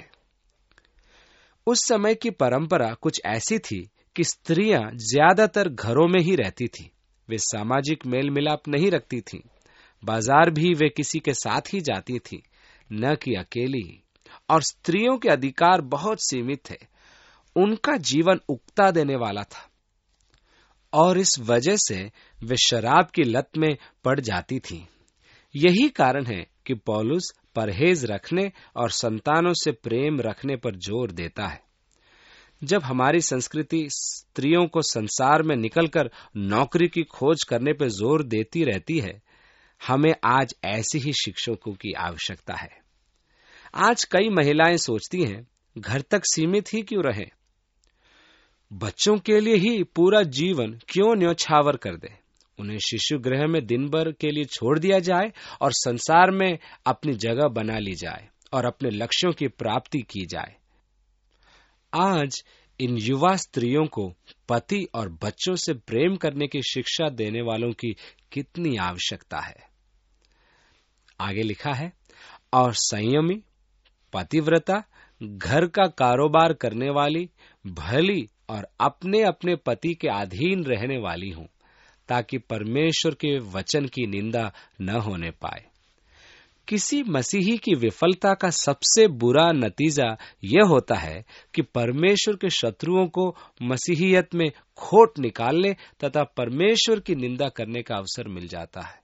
उस समय की परंपरा कुछ ऐसी थी कि स्त्रियां ज्यादातर घरों में ही रहती थीं। वे सामाजिक मेल मिलाप नहीं रखती थीं। बाजार भी वे किसी के साथ ही जाती थीं, न कि अकेली ही। और स्त्रियों के अधिकार बहुत सीमित थे। उनका जीवन उकता देने वाला था और इस वजह से वे शराब की लत में पड़ जाती थीं। यही कारण है कि पौलुस परहेज रखने और संतानों से प्रेम रखने पर जोर देता है। जब हमारी संस्कृति स्त्रियों को संसार में निकलकर नौकरी की खोज करने पर जोर देती रहती है, हमें आज ऐसी ही शिक्षकों की आवश्यकता है। आज कई महिलाएं सोचती हैं, घर तक सीमित ही क्यों रहें, बच्चों के लिए ही पूरा जीवन क्यों न्योछावर कर दें। उन्हें शिशु गृह में दिन भर के लिए छोड़ दिया जाए और संसार में अपनी जगह बना ली जाए और अपने लक्ष्यों की प्राप्ति की जाए। आज इन युवा स्त्रियों को पति और बच्चों से प्रेम करने की शिक्षा देने वालों की कितनी आवश्यकता है। आगे लिखा है, और संयमी, पतिव्रता, घर का कारोबार करने वाली, भली और अपने अपने पति के अधीन रहने वाली हों, ताकि परमेश्वर के वचन की निंदा न होने पाए। किसी मसीही की विफलता का सबसे बुरा नतीजा यह होता है कि परमेश्वर के शत्रुओं को मसीहियत में खोट निकालने तथा परमेश्वर की निंदा करने का अवसर मिल जाता है।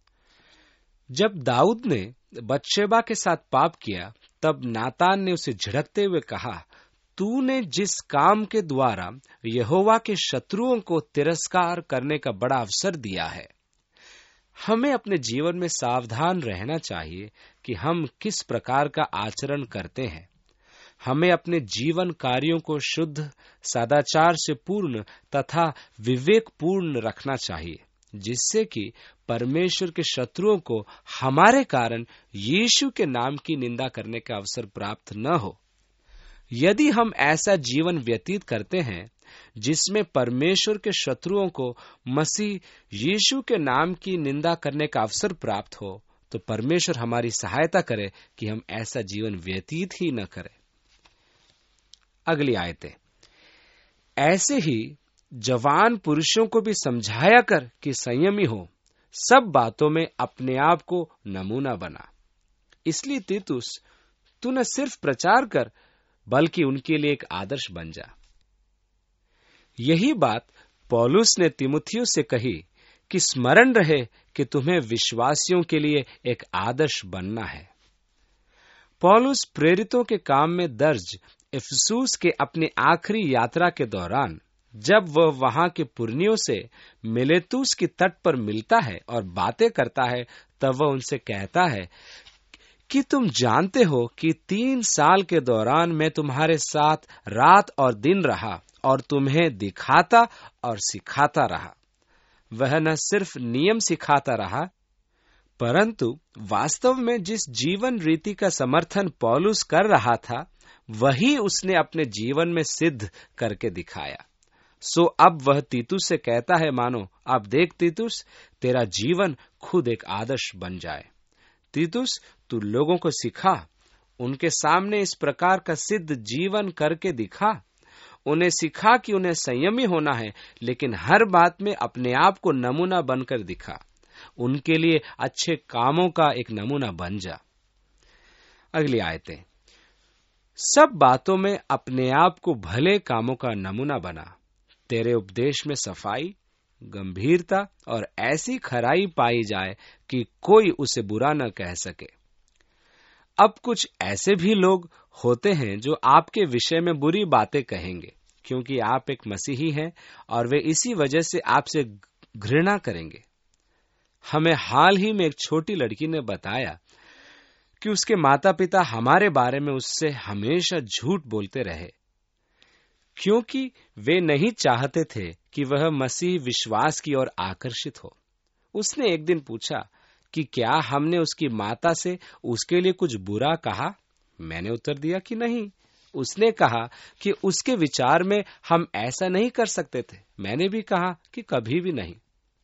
जब दाऊद ने बत्शेबा के साथ पाप किया, तब नातान ने उसे झिड़कते हुए कहा, तूने जिस काम के द्वारा यहोवा के शत्रुओं को तिरस्कार करने का बड़ा अवसर दिया है। हमें अपने जीवन में सावधान रहना चाहिए कि हम किस प्रकार का आचरण करते हैं। हमें अपने जीवन कार्यों को शुद्ध, सदाचार से पूर्ण तथा विवेकपूर्ण रखना चाहिए, जिससे कि परमेश्वर के शत्रुओं को हमारे कारण यीशु के नाम की निंदा करने का अवसर प्राप्त न हो। यदि हम ऐसा जीवन व्यतीत करते हैं जिसमें परमेश्वर के शत्रुओं को मसीह यीशु के नाम की निंदा करने का अवसर प्राप्त हो, तो परमेश्वर हमारी सहायता करे कि हम ऐसा जीवन व्यतीत ही न करें। अगली आयतें, ऐसे ही जवान पुरुषों को भी समझाया कर कि संयमी हो, सब बातों में अपने आप को नमूना बना। इसलिए तीतुस, तू न सिर्फ प्रचार कर बल्कि उनके लिए एक आदर्श बन जा। यही बात पौलुस ने तीमुथियुस से कही कि स्मरण रहे कि तुम्हें विश्वासियों के लिए एक आदर्श बनना है। पौलुस प्रेरितों के काम में दर्ज इफिसुस के अपनी आखिरी यात्रा के दौरान, जब वह वहां के पुरनियों से मिलेतुस की तट पर मिलता है और बातें करता है, तब वह उनसे कहता है कि तुम जानते हो कि तीन साल के दौरान मैं तुम्हारे साथ रात और दिन रहा और तुम्हें दिखाता और सिखाता रहा। वह न सिर्फ नियम सिखाता रहा, परंतु वास्तव में जिस जीवन रीति का समर्थन पौलुस कर रहा था, वही उसने अपने जीवन में सिद्ध करके दिखाया। सो अब वह तीतुस से कहता है, मानो अब देख तीतुस, तेरा जीवन खुद एक आदर्श बन जाए। तीतुस, तू लोगों को सिखा, उनके सामने इस प्रकार का सिद्ध जीवन करके दिखा। उन्हें सिखा कि उन्हें संयमी होना है, लेकिन हर बात में अपने आप को नमूना बनकर दिखा। उनके लिए अच्छे कामों का एक नमूना बन जा। अगली आयतें, सब बातों में अपने आप को भले कामों का नमूना बना। तेरे उपदेश में सफाई, गंभीरता और ऐसी खराई पाई जाए कि कोई उसे बुरा न कह सके। अब कुछ ऐसे भी लोग होते हैं जो आपके विषय में बुरी बातें कहेंगे, क्योंकि आप एक मसीही हैं और वे इसी वजह से आपसे घृणा करेंगे। हमें हाल ही में एक छोटी लड़की ने बताया कि उसके माता पिता हमारे बारे में उससे हमेशा झूठ बोलते रहे, क्योंकि वे नहीं चाहते थे कि वह मसीह विश्वास की ओर आकर्षित हो। उसने एक दिन पूछा कि क्या हमने उसकी माता से उसके लिए कुछ बुरा कहा? मैंने उत्तर दिया कि नहीं। उसने कहा कि उसके विचार में हम ऐसा नहीं कर सकते थे। मैंने भी कहा कि कभी भी नहीं।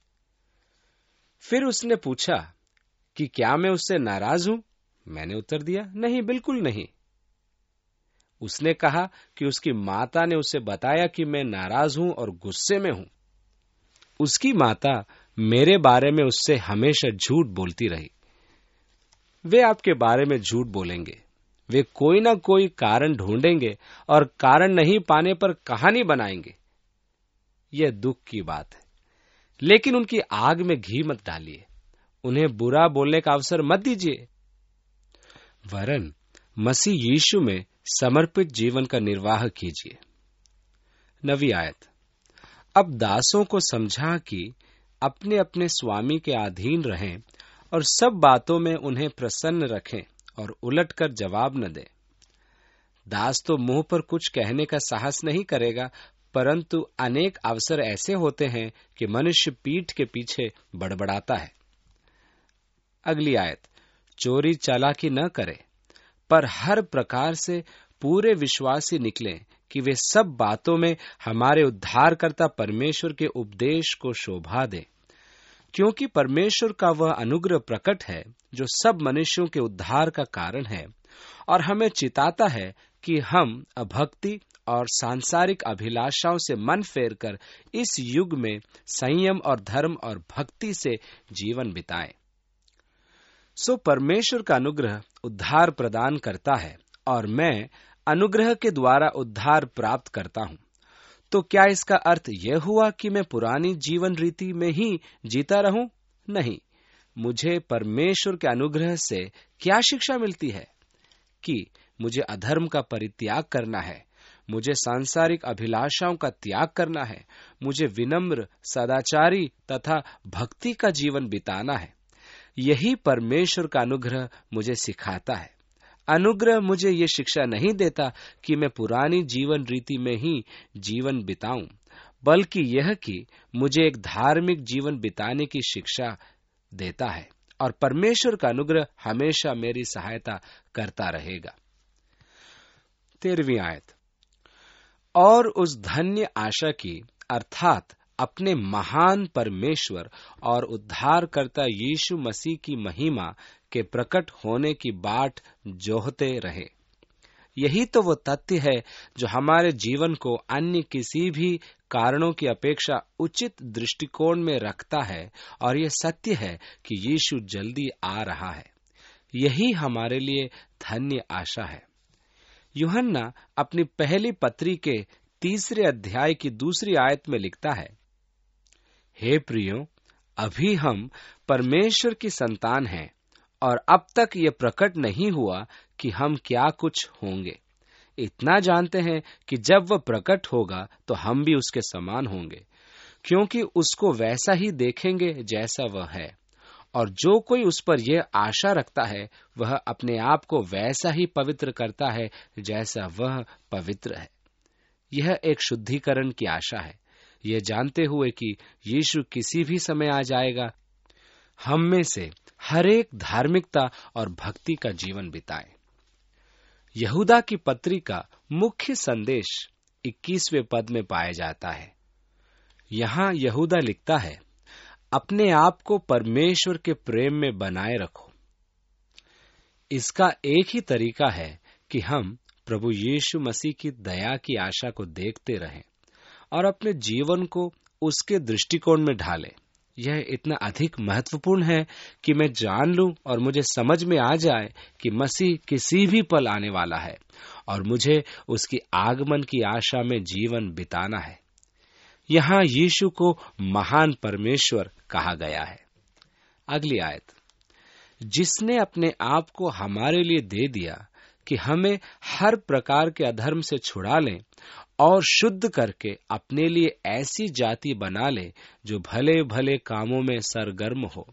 फिर उसने पूछा कि क्या मैं उससे नाराज हूं? मैंने उत्तर दिया नहीं, बिल्कुल नहीं। उसने कहा कि उसकी माता ने उसे बताया कि मैं नाराज हूं और गुस्से में हूं। उसकी माता मेरे बारे में उससे हमेशा झूठ बोलती रही। वे आपके बारे में झूठ बोलेंगे। वे कोई ना कोई कारण ढूंढेंगे और कारण नहीं पाने पर कहानी बनाएंगे। यह दुख की बात है, लेकिन उनकी आग में घी मत डालिए। उन्हें बुरा बोलने का अवसर मत दीजिए, वरन मसीह यीशु में समर्पित जीवन का निर्वाह कीजिए। नवी आयत, अब दासों को समझा कि अपने अपने स्वामी के अधीन रहें और सब बातों में उन्हें प्रसन्न रखें और उलटकर जवाब न दें। दास तो मुंह पर कुछ कहने का साहस नहीं करेगा, परंतु अनेक अवसर ऐसे होते हैं कि मनुष्य पीठ के पीछे बड़बड़ाता है। अगली आयत, चोरी चालाकी न करे, पर हर प्रकार से पूरे विश्वासी निकलें कि वे सब बातों में हमारे उद्धारकर्ता परमेश्वर के उपदेश को शोभा दें, क्योंकि परमेश्वर का वह अनुग्रह प्रकट है जो सब मनुष्यों के उद्धार का कारण है, और हमें चिताता है कि हम अभक्ति और सांसारिक अभिलाषाओं से मन फेर कर इस युग में संयम और धर्म और भक्ति से जीवन बिताएं। सो परमेश्वर का अनुग्रह उद्धार प्रदान करता है और मैं अनुग्रह के द्वारा उद्धार प्राप्त करता हूं। तो क्या इसका अर्थ यह हुआ कि मैं पुरानी जीवन रीति में ही जीता रहूं? नहीं। मुझे परमेश्वर के अनुग्रह से क्या शिक्षा मिलती है? कि मुझे अधर्म का परित्याग करना है, मुझे सांसारिक अभिलाषाओं का त्याग करना है, मुझे विनम्र, सदाचारी तथा भक्ति का जीवन बिताना है। यही परमेश्वर का अनुग्रह मुझे सिखाता है। अनुग्रह मुझे ये शिक्षा नहीं देता कि मैं पुरानी जीवन रीति में ही जीवन बिताऊं, बल्कि यह कि मुझे एक धार्मिक जीवन बिताने की शिक्षा देता है, और परमेश्वर का अनुग्रह हमेशा मेरी सहायता करता रहेगा। तेरहवीं आयत, और उस धन्य आशा की अर्थात अपने महान परमेश्वर और उद्धारकर्ता यीशु मसीह की महिमा के प्रकट होने की बाट जोहते रहे। यही तो वो तथ्य है जो हमारे जीवन को अन्य किसी भी कारणों की अपेक्षा उचित दृष्टिकोण में रखता है, और यह सत्य है कि यीशु जल्दी आ रहा है। यही हमारे लिए धन्य आशा है। यूहन्ना अपनी पहली पत्री के तीसरे अध्याय की दूसरी आयत में लिखता है, हे प्रियो, अभी हम परमेश्वर की संतान हैं, और अब तक ये प्रकट नहीं हुआ कि हम क्या कुछ होंगे। इतना जानते हैं कि जब वह प्रकट होगा तो हम भी उसके समान होंगे, क्योंकि उसको वैसा ही देखेंगे जैसा वह है। और जो कोई उस पर यह आशा रखता है वह अपने आप को वैसा ही पवित्र करता है जैसा वह पवित्र है। यह एक शुद्धिकरण की आशा है, यह जानते हुए कि यीशु किसी भी समय आ जाएगा, हम में से हर एक धार्मिकता और भक्ति का जीवन बिताए। यहूदा की पत्री का मुख्य संदेश इक्कीसवें पद में पाया जाता है। यहां यहूदा लिखता है, अपने आप को परमेश्वर के प्रेम में बनाए रखो। इसका एक ही तरीका है कि हम प्रभु यीशु मसीह की दया की आशा को देखते रहें और अपने जीवन को उसके दृष्टिकोण में ढालें। यह इतना अधिक महत्वपूर्ण है कि मैं जान लूं और मुझे समझ में आ जाए कि मसीह किसी भी पल आने वाला है और मुझे उसकी आगमन की आशा में जीवन बिताना है। यहाँ यीशु को महान परमेश्वर कहा गया है। अगली आयत, जिसने अपने आप को हमारे लिए दे दिया कि हमें हर प्रकार के अधर्म से छुड़ा लें और शुद्ध करके अपने लिए ऐसी जाति बना ले जो भले भले कामों में सरगर्म हो।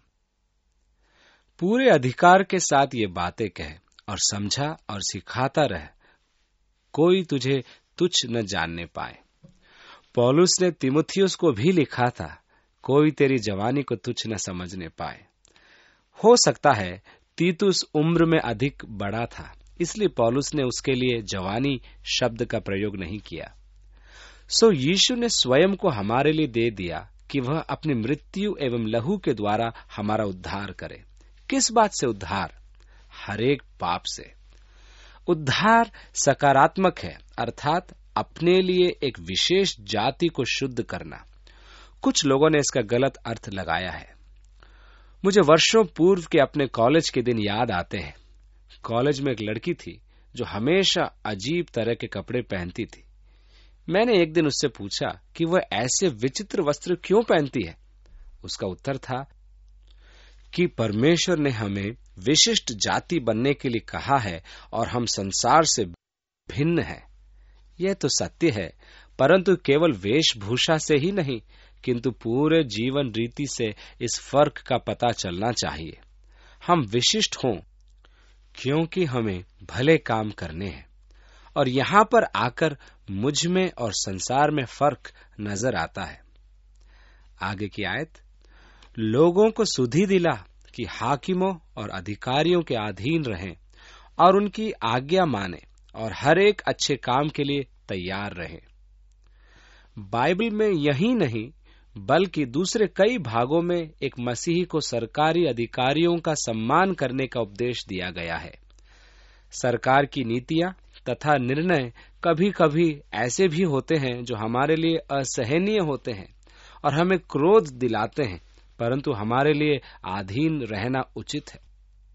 पूरे अधिकार के साथ ये बातें कह और समझा और सिखाता रह, कोई तुझे तुच्छ न जानने पाए। पौलुस ने तीमुथियुस को भी लिखा था, कोई तेरी जवानी को तुच्छ न समझने पाए। हो सकता है तीतुस उम्र में अधिक बड़ा था, इसलिए पौलुस ने उसके लिए जवानी शब्द का प्रयोग नहीं किया। सो यीशु ने स्वयं को हमारे लिए दे दिया कि वह अपनी मृत्यु एवं लहू के द्वारा हमारा उद्धार करे। किस बात से उद्धार? हर एक पाप से। उद्धार सकारात्मक है, अर्थात अपने लिए एक विशेष जाति को शुद्ध करना। कुछ लोगों ने इसका गलत अर्थ लगाया है। मुझे वर्षों पूर्व के अपने कॉलेज के दिन याद आते हैं। कॉलेज में एक लड़की थी जो हमेशा अजीब तरह के कपड़े पहनती थी। मैंने एक दिन उससे पूछा कि वह ऐसे विचित्र वस्त्र क्यों पहनती है। उसका उत्तर था कि परमेश्वर ने हमें विशिष्ट जाति बनने के लिए कहा है और हम संसार से भिन्न हैं। यह तो सत्य है, परंतु केवल वेशभूषा से ही नहीं, किंतु पूरे जीवन रीति से इस फर्क का पता चलना चाहिए। हम विशिष्ट हों क्योंकि हमें भले काम करने हैं। और यहां पर आकर मुझ में और संसार में फर्क नजर आता है। आगे की आयत, लोगों को सुधि दिला कि हाकिमों और अधिकारियों के अधीन रहें और उनकी आज्ञा माने और हर एक अच्छे काम के लिए तैयार रहें। बाइबल में यही नहीं बल्कि दूसरे कई भागों में एक मसीही को सरकारी अधिकारियों का सम्मान करने का उपदेश दिया गया है। सरकार की नीतियां तथा निर्णय कभी कभी ऐसे भी होते हैं जो हमारे लिए असहनीय होते हैं और हमें क्रोध दिलाते हैं, परंतु हमारे लिए अधीन रहना उचित है।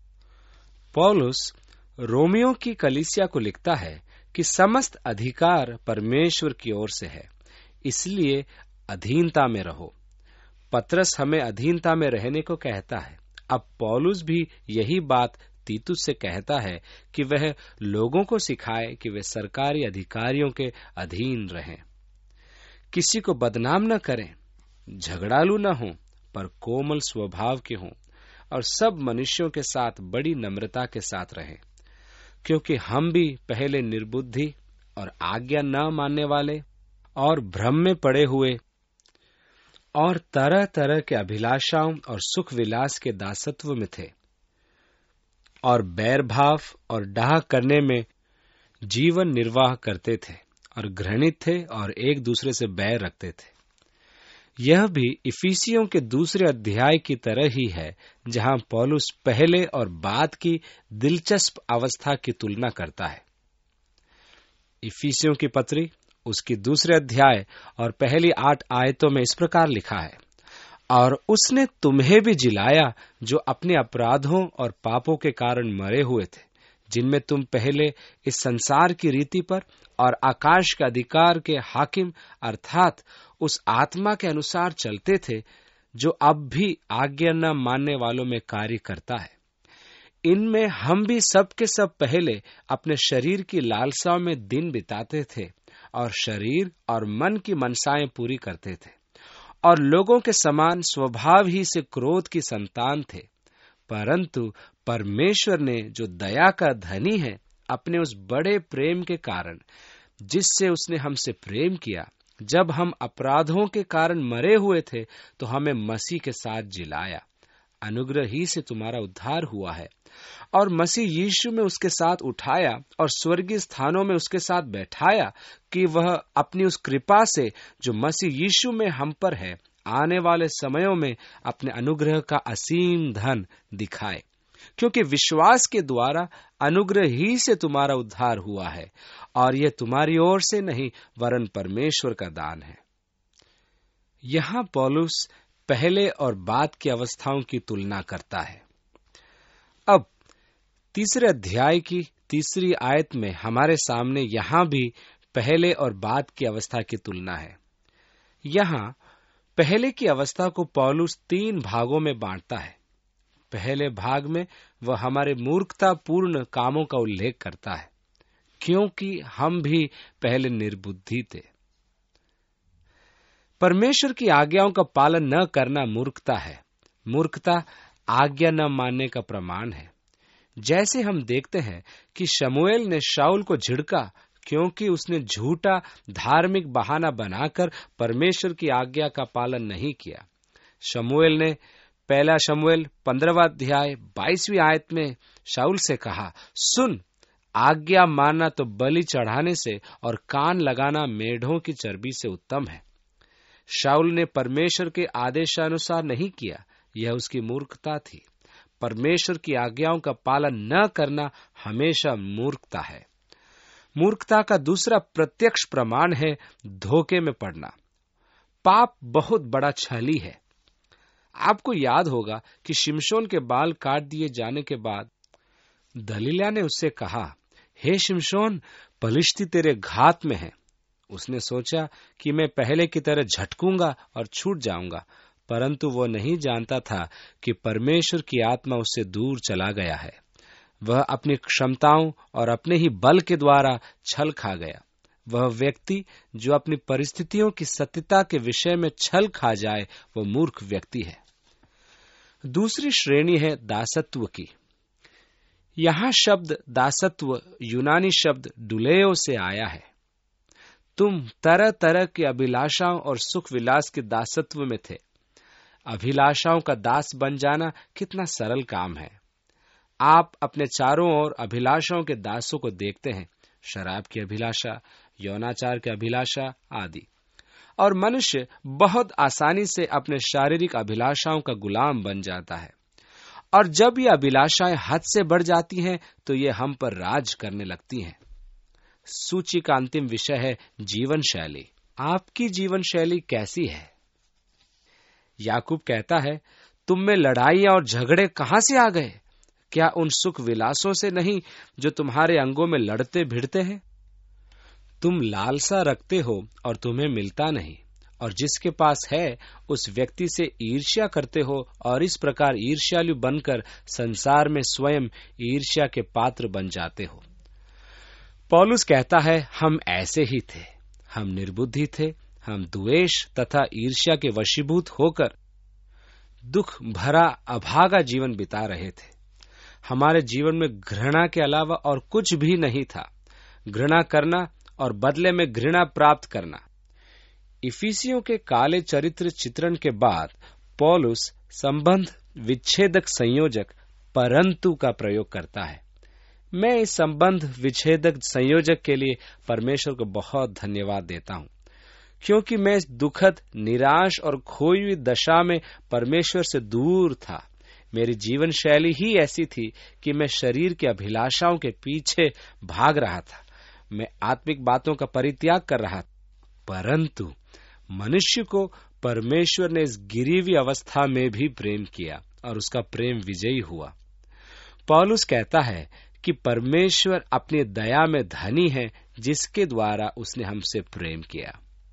पौलुस रोमियो की कलीसिया को लिखता है कि समस्त अधिकार परमेश्वर की ओर से है, इसलिए अधीनता में रहो। पतरस हमें अधीनता में रहने को कहता है। अब पौलुस भी यही बात तीतुस से कहता है कि वह लोगों को सिखाए कि वे सरकारी अधिकारियों के अधीन रहें, किसी को बदनाम न करें, झगड़ालू न हों, पर कोमल स्वभाव के हों और सब मनुष्यों के साथ बड़ी नम्रता के साथ रहें। क्योंकि हम भी पहले निर्बुद्धि और आज्ञा न मानने वाले और भ्रम में पड़े हुए और तरह तरह के अभिलाषाओं और सुख विलास के दासत्व में थे और बैर भाव और डाह करने में जीवन निर्वाह करते थे और घृणित थे और एक दूसरे से बैर रखते थे। यह भी इफिसियों के दूसरे अध्याय की तरह ही है, जहां पौलुस पहले और बाद की दिलचस्प अवस्था की तुलना करता है। इफिसियों की पत्री उसकी दूसरे अध्याय और पहली आठ आयतों में इस प्रकार लिखा है, और उसने तुम्हें भी जिलाया जो अपने अपराधों और पापों के कारण मरे हुए थे, जिनमें तुम पहले इस संसार की रीति पर और आकाश के अधिकार के हाकिम अर्थात उस आत्मा के अनुसार चलते थे, जो अब भी आज्ञा न मानने वालों में कार्य करता है। इनमें हम भी सब के सब पहले अपने शरीर की लालसाओं में दिन बिताते थे और शरीर और मन की मनसाएं पूरी करते थे और लोगों के समान स्वभाव ही से क्रोध की संतान थे। परंतु परमेश्वर ने, जो दया का धनी है, अपने उस बड़े प्रेम के कारण जिससे उसने हमसे प्रेम किया, जब हम अपराधों के कारण मरे हुए थे तो हमें मसीह के साथ जिलाया। अनुग्रह ही से तुम्हारा उद्धार हुआ है और मसीह यीशु में उसके साथ उठाया और स्वर्गीय स्थानों में उसके साथ बैठाया, कि वह अपनी उस कृपा से जो मसीह यीशु में हम पर है, आने वाले समयों में अपने अनुग्रह का असीम धन दिखाए। क्योंकि विश्वास के द्वारा अनुग्रह ही से तुम्हारा उद्धार हुआ है, और यह तुम्हारी ओर से नहीं वरन परमेश्वर का दान है। यहां पौलुस पहले और बाद की अवस्थाओं की तुलना करता है। अब तीसरे अध्याय की तीसरी आयत में हमारे सामने यहां भी पहले और बाद की अवस्था की तुलना है। यहां पहले की अवस्था को पौलुस तीन भागों में बांटता है। पहले भाग में वह हमारे मूर्खतापूर्ण कामों का उल्लेख करता है, क्योंकि हम भी पहले निर्बुद्धि थे। परमेश्वर की आज्ञाओं का पालन न करना मूर्खता है। मूर्खता आज्ञा न मानने का प्रमाण है। जैसे हम देखते हैं कि शमूएल ने शाऊल को झिड़का, क्योंकि उसने झूठा धार्मिक बहाना बनाकर परमेश्वर की आज्ञा का पालन नहीं किया। शमूएल ने पहला शमूएल पंद्रहवां अध्याय बाईसवीं आयत में शाऊल से कहा, सुन, आज्ञा मानना तो बलि चढ़ाने से और कान लगाना मेढ़ों की चर्बी से उत्तम है। शाऊल ने परमेश्वर के आदेशानुसार नहीं किया, यह उसकी मूर्खता थी। परमेश्वर की आज्ञाओं का पालन न करना हमेशा मूर्खता है। मूर्खता का दूसरा प्रत्यक्ष प्रमाण है धोखे में पड़ना। पाप बहुत बड़ा छली है। आपको याद होगा कि शिमशोन के बाल काट दिए जाने के बाद दलीला ने उससे कहा, हे शिमशोन, पलिश्ती तेरे घात में है। उसने सोचा कि मैं पहले की तरह झटकूंगा और छूट जाऊंगा, परंतु वो नहीं जानता था कि परमेश्वर की आत्मा उससे दूर चला गया है। वह अपनी क्षमताओं और अपने ही बल के द्वारा छल खा गया। वह व्यक्ति जो अपनी परिस्थितियों की सत्यता के विषय में छल खा जाए, वो मूर्ख व्यक्ति है। दूसरी श्रेणी है दासत्व की। यहां शब्द दासत्व यूनानी शब्द डुलेओ से आया है। तुम तरह तरह की अभिलाषाओं और सुख विलास के दासत्व में थे। अभिलाषाओं का दास बन जाना कितना सरल काम है। आप अपने चारों ओर अभिलाषाओं के दासों को देखते हैं, शराब की अभिलाषा, यौनाचार की अभिलाषा आदि, और मनुष्य बहुत आसानी से अपने शारीरिक अभिलाषाओं का गुलाम बन जाता है। और जब ये अभिलाषाएं हद से बढ़ जाती हैं तो ये हम पर राज करने लगती हैं। सूची का अंतिम विषय है जीवन शैली। आपकी जीवन शैली कैसी है? याकूब कहता है, तुम में लड़ाइयां और झगड़े कहां से आ गए? क्या उन सुख विलासों से नहीं जो तुम्हारे अंगों में लड़ते भिड़ते हैं? तुम लालसा रखते हो और तुम्हें मिलता नहीं, और जिसके पास है उस व्यक्ति से ईर्ष्या करते हो और इस प्रकार ईर्ष्यालु बनकर संसार में स्वयं ईर्ष्या के पात्र बन जाते हो। पौलुस कहता है, हम ऐसे ही थे, हम निर्बुद्धि थे, हम द्वेष तथा ईर्ष्या के वशीभूत होकर दुख भरा अभागा जीवन बिता रहे थे। हमारे जीवन में घृणा के अलावा और कुछ भी नहीं था। घृणा करना और बदले में घृणा प्राप्त करना। इफिसियों के काले चरित्र चित्रण के बाद पौलुस संबंध विच्छेदक संयोजक परंतु का प्रयोग करता है। मैं इस संबंध विच्छेदक संयोजक के लिए परमेश्वर को बहुत धन्यवाद देता हूं, क्योंकि मैं इस दुखद, निराश और खोई हुई दशा में परमेश्वर से दूर था। मेरी जीवन शैली ही ऐसी थी कि मैं शरीर की अभिलाषाओं के पीछे भाग रहा था। मैं आत्मिक बातों का परित्याग कर रहा था। परंतु मनुष्य को परमेश्वर ने इस गिरी हुई अवस्था में भी प्रेम किया और उसका प्रेम विजयी हुआ। पौलुस कहता है कि परमेश्वर अपनी दया में धनी है, जिसके द्वारा उसने हमसे प्रेम किया।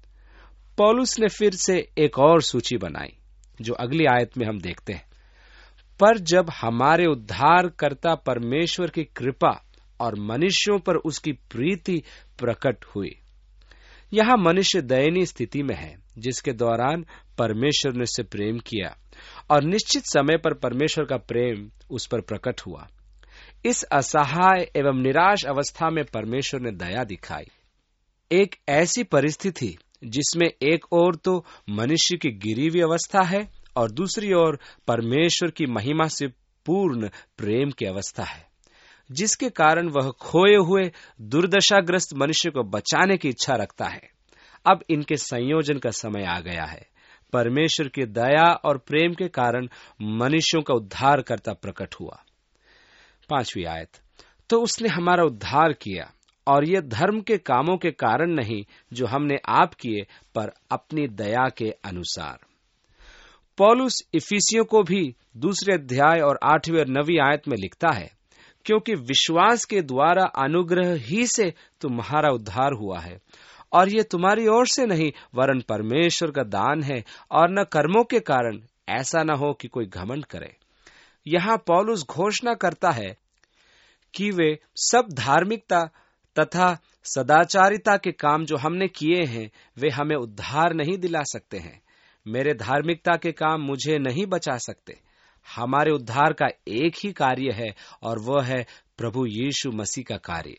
पौलुस ने फिर से एक और सूची बनाई, जो अगली आयत में हम देखते हैं। पर जब हमारे उद्धारकर्ता परमेश्वर की कृपा और मनुष्यों पर उसकी प्रीति प्रकट हुई। यहां मनुष्य दयनीय स्थिति में है, जिसके दौरान परमेश्वर ने उससे प्रेम किया और निश्चित समय पर परमेश्वर का प्रेम उस पर प्रकट हुआ। इस असहाय एवं निराश अवस्था में परमेश्वर ने दया दिखाई। एक ऐसी परिस्थिति जिसमें एक ओर तो मनुष्य की गिरी हुई अवस्था है और दूसरी ओर परमेश्वर की महिमा से पूर्ण प्रेम की अवस्था है, जिसके कारण वह खोए हुए दुर्दशाग्रस्त मनुष्य को बचाने की इच्छा रखता है। अब इनके संयोजन का समय आ गया है। परमेश्वर की दया और प्रेम के कारण मनुष्यों का उद्धार करता प्रकट हुआ। पांचवी आयत, तो उसने हमारा उद्धार किया और यह धर्म के कामों के कारण नहीं जो हमने आप किए, पर अपनी दया के अनुसार। पौलुस इफिसियों को भी दूसरे अध्याय और आठवीं और नवीं आयत में लिखता है, क्योंकि विश्वास के द्वारा अनुग्रह ही से तुम्हारा उद्धार हुआ है, और ये तुम्हारी ओर से नहीं वरन परमेश्वर का दान है, और न कर्मों के कारण, ऐसा न हो कि कोई घमंड करे। यहाँ पौलुस घोषणा करता है कि वे सब धार्मिकता तथा सदाचारिता के काम जो हमने किए हैं, वे हमें उद्धार नहीं दिला सकते हैं। मेरे धार्मिकता के काम मुझे नहीं बचा सकते। हमारे उद्धार का एक ही कार्य है, और वह है प्रभु यीशु मसीह का कार्य।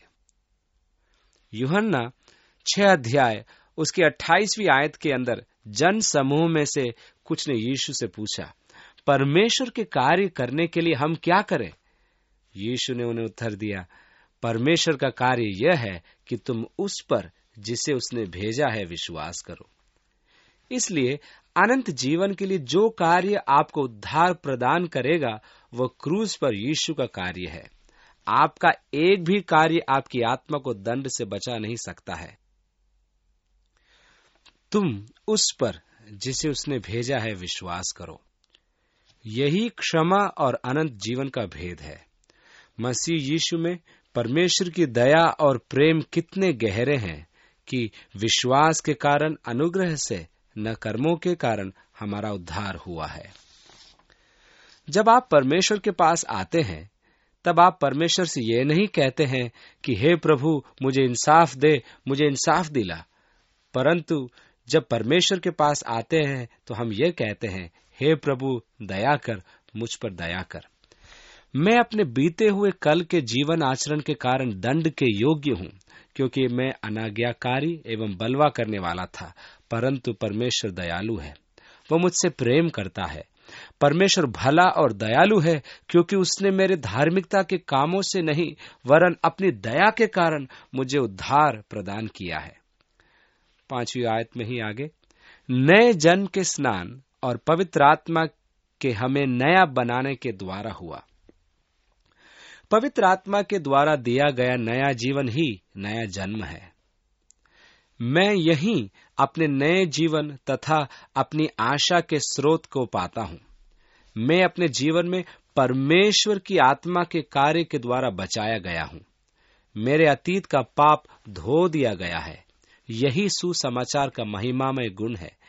यूहन्ना छह अध्याय उसकी अट्ठाईसवीं आयत के अंदर जन समूह में से कुछ ने यीशु से पूछा, परमेश्वर के कार्य करने के लिए हम क्या करें? यीशु ने उन्हें उत्तर दिया, परमेश्वर का कार्य यह है कि तुम उस पर जिसे उसने भेजा है विश्वास करो। इसलिए अनंत जीवन के लिए जो कार्य आपको उद्धार प्रदान करेगा, वह क्रूस पर यीशु का कार्य है। आपका एक भी कार्य आपकी आत्मा को दंड से बचा नहीं सकता है। तुम उस पर जिसे उसने भेजा है विश्वास करो। यही क्षमा और अनंत जीवन का भेद है। मसीह यीशु में परमेश्वर की दया और प्रेम कितने गहरे हैं कि विश्वास के कारण अनुग्रह से, न कर्मों के कारण हमारा उद्धार हुआ है। जब आप परमेश्वर के पास आते हैं, तब आप परमेश्वर से ये नहीं कहते हैं कि हे प्रभु मुझे इंसाफ दे, मुझे इंसाफ दिला, परंतु जब परमेश्वर के पास आते हैं तो हम ये कहते हैं, हे प्रभु दया कर, मुझ पर दया कर। मैं अपने बीते हुए कल के जीवन आचरण के कारण दंड के योग्य हूं, क्योंकि मैं अनाज्ञाकारी एवं बलवा करने वाला था, परंतु परमेश्वर दयालु है, वह मुझसे प्रेम करता है। परमेश्वर भला और दयालु है, क्योंकि उसने मेरे धार्मिकता के कामों से नहीं वरन अपनी दया के कारण मुझे उद्धार प्रदान किया है। पांचवी आयत में ही आगे, नए जन्म के स्नान और पवित्र आत्मा के हमें नया बनाने के द्वारा हुआ। पवित्र आत्मा के द्वारा दिया गया नया जीवन ही नया जन्म है। मैं यहीं अपने नए जीवन तथा अपनी आशा के स्रोत को पाता हूं। मैं अपने जीवन में परमेश्वर की आत्मा के कार्य के द्वारा बचाया गया हूं। मेरे अतीत का पाप धो दिया गया है। यही सुसमाचार का महिमामय गुण है।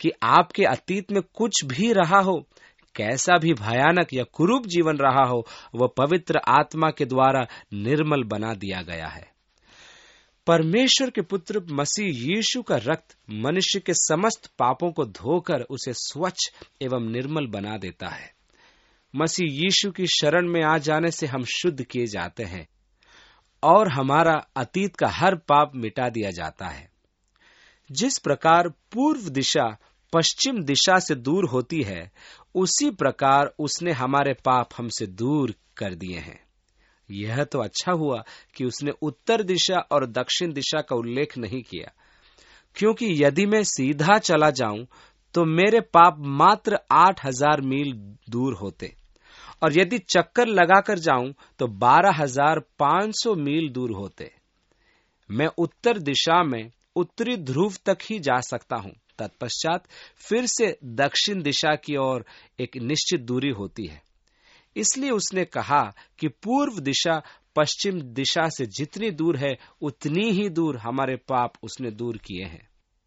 कि आपके अतीत में कुछ भी रहा हो, कैसा भी भयानक या कुरूप जीवन रहा हो, वह पवित्र आत्मा के द्वारा निर्मल बना दिया गया है। परमेश्वर के पुत्र मसीह यीशु का रक्त मनुष्य के समस्त पापों को धोकर उसे स्वच्छ एवं निर्मल बना देता है। मसीह यीशु की शरण में आ जाने से हम शुद्ध किए जाते हैं और हमारा अतीत का हर पाप मिटा दिया जाता है। जिस प्रकार पूर्व दिशा पश्चिम दिशा से दूर होती है, उसी प्रकार उसने हमारे पाप हमसे दूर कर दिए हैं। यह तो अच्छा हुआ कि उसने उत्तर दिशा और दक्षिण दिशा का उल्लेख नहीं किया, क्योंकि यदि मैं सीधा चला जाऊं तो मेरे पाप मात्र आठ हजार मील दूर होते, और यदि चक्कर लगाकर जाऊं तो बारह हजार पांच सौ मील दूर होते। मैं उत्तर दिशा में उत्तरी ध्रुव तक ही जा सकता हूं, तत्पश्चात फिर से दक्षिण दिशा की ओर एक निश्चित दूरी होती है। इसलिए उसने कहा कि पूर्व दिशा पश्चिम दिशा से जितनी दूर है, उतनी ही दूर हमारे पाप उसने दूर किए हैं।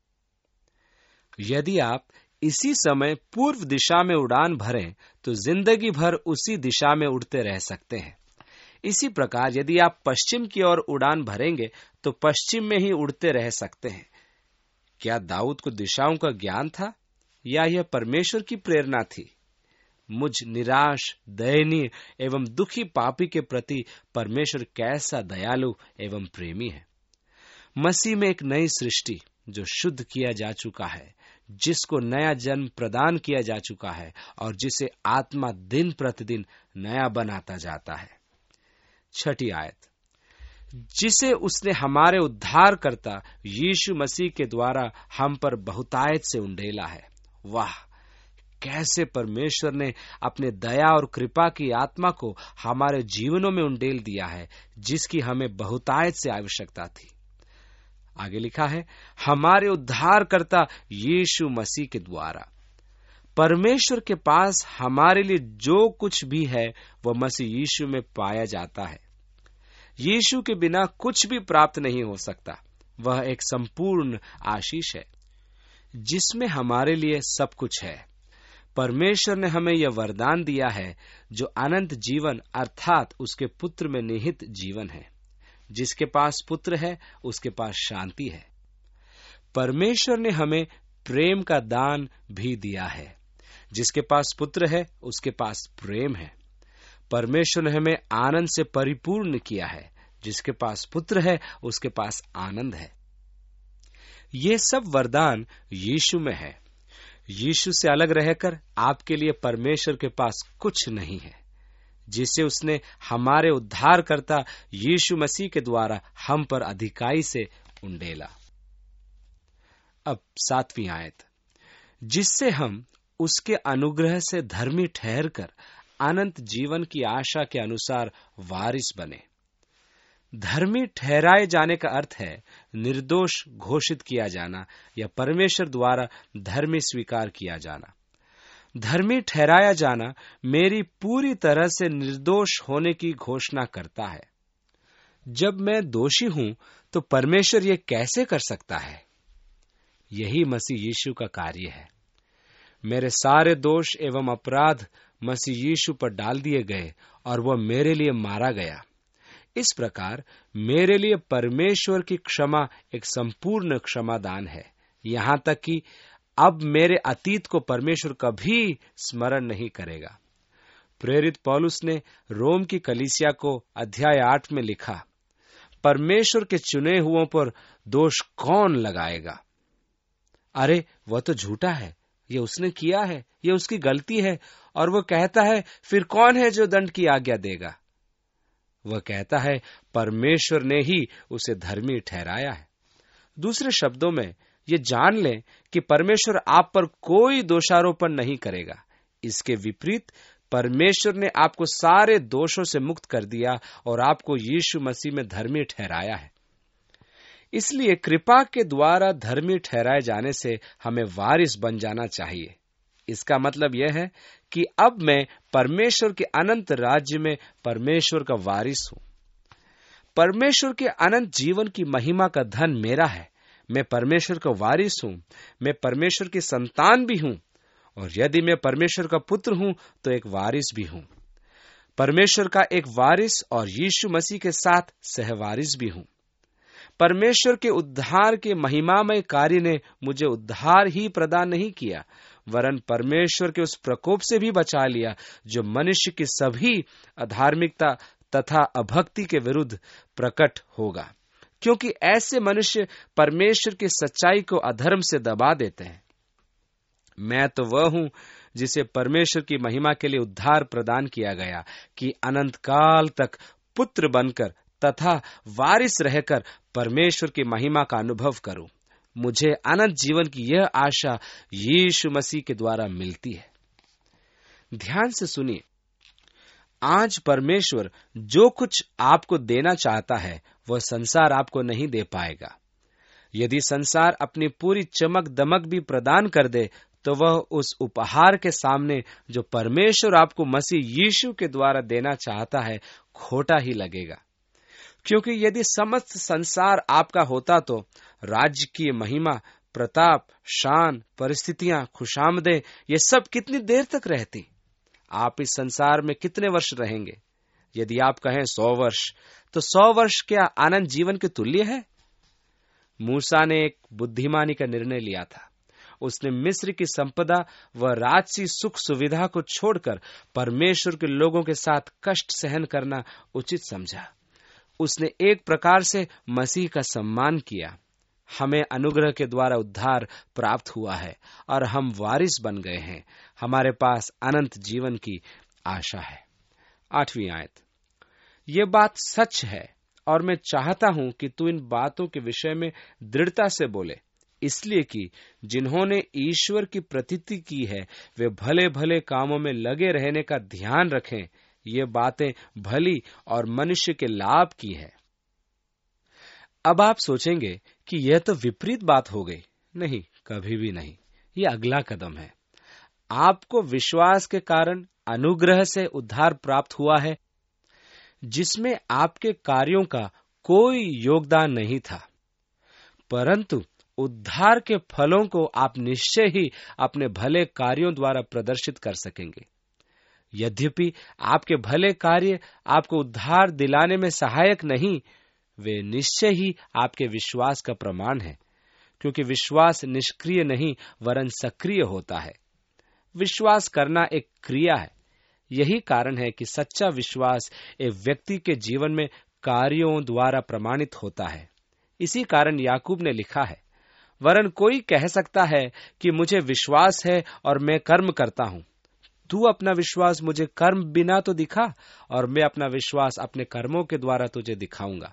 यदि आप इसी समय पूर्व दिशा में उड़ान भरें तो जिंदगी भर उसी दिशा में उड़ते रह सकते हैं। इसी प्रकार यदि आप पश्चिम की ओर उड़ान भरेंगे तो पश्चिम में ही उड़ते रह सकते हैं। क्या दाऊद को दिशाओं का ज्ञान था या यह परमेश्वर की प्रेरणा थी? मुझ निराश, दयनीय एवं दुखी पापी के प्रति परमेश्वर कैसा दयालु एवं प्रेमी है। मसीह में एक नई सृष्टि जो शुद्ध किया जा चुका है, जिसको नया जन्म प्रदान किया जा चुका है और जिसे आत्मा दिन प्रतिदिन नया बनाता जाता है। छठी आयत, जिसे उसने हमारे उद्धारकर्ता यीशु मसीह के द्वारा हम पर बहुतायत से उंडेला है। वाह, कैसे परमेश्वर ने अपने दया और कृपा की आत्मा को हमारे जीवनों में उंडेल दिया है, जिसकी हमें बहुतायत से आवश्यकता थी। आगे लिखा है, हमारे उद्धारकर्ता यीशु मसीह के द्वारा। परमेश्वर के पास हमारे लिए जो कुछ भी है वह मसीह यीशु में पाया जाता है। यीशु के बिना कुछ भी प्राप्त नहीं हो सकता। वह एक संपूर्ण आशीष है जिसमें हमारे लिए सब कुछ है। परमेश्वर ने हमें यह वरदान दिया है जो अनंत जीवन अर्थात उसके पुत्र में निहित जीवन है। जिसके पास पुत्र है उसके पास शांति है। परमेश्वर ने हमें प्रेम का दान भी दिया है। जिसके पास पुत्र है उसके पास प्रेम है। परमेश्वर ने हमें आनंद से परिपूर्ण किया है। जिसके पास पुत्र है उसके पास आनंद है। ये सब वरदान यीशु में है। यीशु से अलग रहकर आपके लिए परमेश्वर के पास कुछ नहीं है, जिसे उसने हमारे उद्धारकर्ता यीशु मसीह के द्वारा हम पर अधिकाई से उंडेला। अब सातवीं आयत, जिससे हम उसके अनुग्रह से धर्मी ठहरकर अनंत जीवन की आशा के अनुसार वारिस बने। धर्मी ठहराए जाने का अर्थ है निर्दोष घोषित किया जाना या परमेश्वर द्वारा धर्मी स्वीकार किया जाना। धर्मी ठहराया जाना मेरी पूरी तरह से निर्दोष होने की घोषणा करता है। जब मैं दोषी हूं तो परमेश्वर ये कैसे कर सकता है? यही मसीह यीशु का कार्य है। मेरे सारे दोष एवं अपराध मसीह यीशु पर डाल दिए गए और वह मेरे लिए मारा गया। इस प्रकार मेरे लिए परमेश्वर की क्षमा एक संपूर्ण क्षमादान है, यहां तक कि अब मेरे अतीत को परमेश्वर कभी स्मरण नहीं करेगा। प्रेरित पौलुस ने रोम की कलीसिया को अध्याय आठ में लिखा, परमेश्वर के चुने हुओं पर दोष कौन लगाएगा? अरे वह तो झूठा है, ये उसने किया है, ये उसकी गलती है। और वह कहता है, फिर कौन है जो दंड की आज्ञा देगा? वह कहता है, परमेश्वर ने ही उसे धर्मी ठहराया है। दूसरे शब्दों में ये जान लें कि परमेश्वर आप पर कोई दोषारोपण नहीं करेगा। इसके विपरीत परमेश्वर ने आपको सारे दोषों से मुक्त कर दिया और आपको यीशु मसीह में धर्मी ठहराया है। इसलिए कृपा के द्वारा धर्मी ठहराए जाने से हमें वारिस बन जाना चाहिए। इसका मतलब यह है कि अब मैं परमेश्वर के अनंत राज्य में परमेश्वर का वारिस हूं। परमेश्वर के अनंत जीवन की महिमा का धन मेरा है। मैं परमेश्वर का वारिस हूं, मैं परमेश्वर की संतान भी हूं, और यदि मैं परमेश्वर का पुत्र हूं तो एक वारिस भी हूं। परमेश्वर का एक वारिस और यीशु मसीह के साथ सहवारिस भी हूं। परमेश्वर के उद्धार के महिमामय कार्य ने मुझे उद्धार ही प्रदान नहीं किया, वरन परमेश्वर के उस प्रकोप से भी बचा लिया जो मनुष्य की सभी अधार्मिकता तथा अभक्ति के विरुद्ध प्रकट होगा, क्योंकि ऐसे मनुष्य परमेश्वर की सच्चाई को अधर्म से दबा देते हैं। मैं तो वह हूं जिसे परमेश्वर की महिमा के लिए उद्धार प्रदान किया गया कि अनंत काल तक पुत्र बनकर तथा वारिस रहकर परमेश्वर की महिमा का अनुभव करूं। मुझे अनंत जीवन की यह आशा यीशु मसीह के द्वारा मिलती है। ध्यान से सुनिए, आज परमेश्वर जो कुछ आपको देना चाहता है वह संसार आपको नहीं दे पाएगा। यदि संसार अपनी पूरी चमक दमक भी प्रदान कर दे तो वह उस उपहार के सामने जो परमेश्वर आपको मसीह यीशु के द्वारा देना चाहता है खोटा ही लगेगा। क्योंकि यदि समस्त संसार आपका होता तो राज्य की महिमा, प्रताप, शान, परिस्थितियां, खुशामदें ये सब कितनी देर तक रहती? आप इस संसार में कितने वर्ष रहेंगे? यदि आप कहें सौ वर्ष, तो सौ वर्ष क्या आनंद जीवन के तुल्य है? मूसा ने एक बुद्धिमानी का निर्णय लिया था। उसने मिस्र की संपदा व राजसी सुख सुविधा को छोड़कर परमेश्वर के लोगों के साथ कष्ट सहन करना उचित समझा। उसने एक प्रकार से मसीह का सम्मान किया। हमें अनुग्रह के द्वारा उद्धार प्राप्त हुआ है और हम वारिस बन गए हैं। हमारे पास अनंत जीवन की आशा है। आठवीं आयत, ये बात सच है और मैं चाहता हूं कि तू इन बातों के विषय में दृढ़ता से बोले, इसलिए कि जिन्होंने ईश्वर की प्रतीति की है वे भले भले कामों में लगे रहने का ध्यान रखें। ये बातें भली और मनुष्य के लाभ की है। अब आप सोचेंगे कि यह तो विपरीत बात हो गई। नहीं, कभी भी नहीं। यह अगला कदम है। आपको विश्वास के कारण अनुग्रह से उद्धार प्राप्त हुआ है, जिसमें आपके कार्यों का कोई योगदान नहीं था, परंतु उद्धार के फलों को आप निश्चय ही अपने भले कार्यों द्वारा प्रदर्शित कर सकेंगे। यद्यपि आपके भले कार्य आपको उद्धार दिलाने में सहायक नहीं, वे निश्चय ही आपके विश्वास का प्रमाण है, क्योंकि विश्वास निष्क्रिय नहीं वरन सक्रिय होता है। विश्वास करना एक क्रिया है। यही कारण है कि सच्चा विश्वास एक व्यक्ति के जीवन में कार्यों द्वारा प्रमाणित होता है। इसी कारण याकूब ने लिखा है, वरन कोई कह सकता है कि मुझे विश्वास है और मैं कर्म करता हूं। तू अपना विश्वास मुझे कर्म बिना तो दिखा और मैं अपना विश्वास अपने कर्मों के द्वारा तुझे दिखाऊंगा।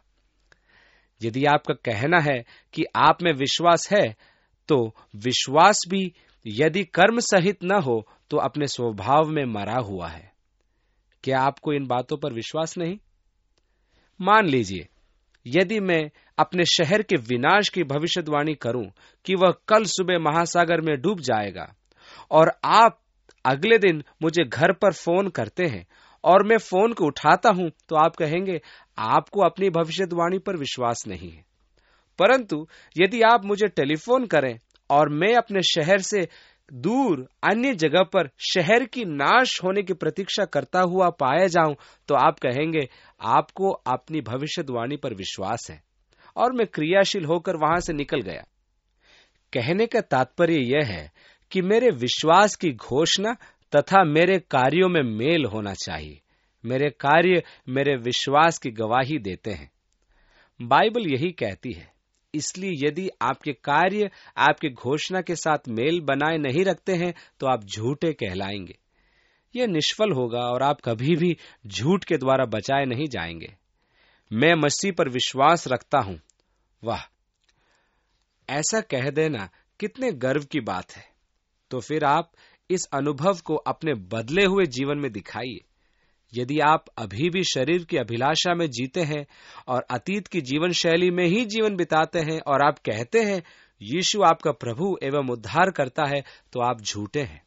यदि आपका कहना है कि आप में विश्वास है, तो विश्वास भी यदि कर्म सहित न हो तो अपने स्वभाव में मरा हुआ है। क्या आपको इन बातों पर विश्वास नहीं? मान लीजिए, यदि मैं अपने शहर के विनाश की भविष्यवाणी करूं कि वह कल सुबह महासागर में डूब जाएगा, और आप अगले दिन मुझे घर पर फोन करते हैं और मैं फोन को उठाता हूं, तो आप कहेंगे आपको अपनी भविष्यवाणी पर विश्वास नहीं है। परंतु यदि आप मुझे टेलीफोन करें और मैं अपने शहर से दूर अन्य जगह पर शहर की नाश होने की प्रतीक्षा करता हुआ पाया जाऊं, तो आप कहेंगे आपको अपनी भविष्यवाणी पर विश्वास है और मैं क्रियाशील होकर वहां से निकल गया। कहने का तात्पर्य यह है कि मेरे विश्वास की घोषणा तथा मेरे कार्यों में मेल होना चाहिए। मेरे कार्य मेरे विश्वास की गवाही देते हैं। बाइबल यही कहती है। इसलिए यदि आपके कार्य आपके घोषणा के साथ मेल बनाए नहीं रखते हैं, तो आप झूठे कहलाएंगे। यह निष्फल होगा और आप कभी भी झूठ के द्वारा बचाए नहीं जाएंगे। मैं मसीह पर विश्वास रखता हूं। वाह, ऐसा कह देना कितने गर्व की बात है। तो फिर आप इस अनुभव को अपने बदले हुए जीवन में दिखाइए। यदि आप अभी भी शरीर की अभिलाषा में जीते हैं और अतीत की जीवन शैली में ही जीवन बिताते हैं और आप कहते हैं यीशु आपका प्रभु एवं उद्धार करता है, तो आप झूठे हैं।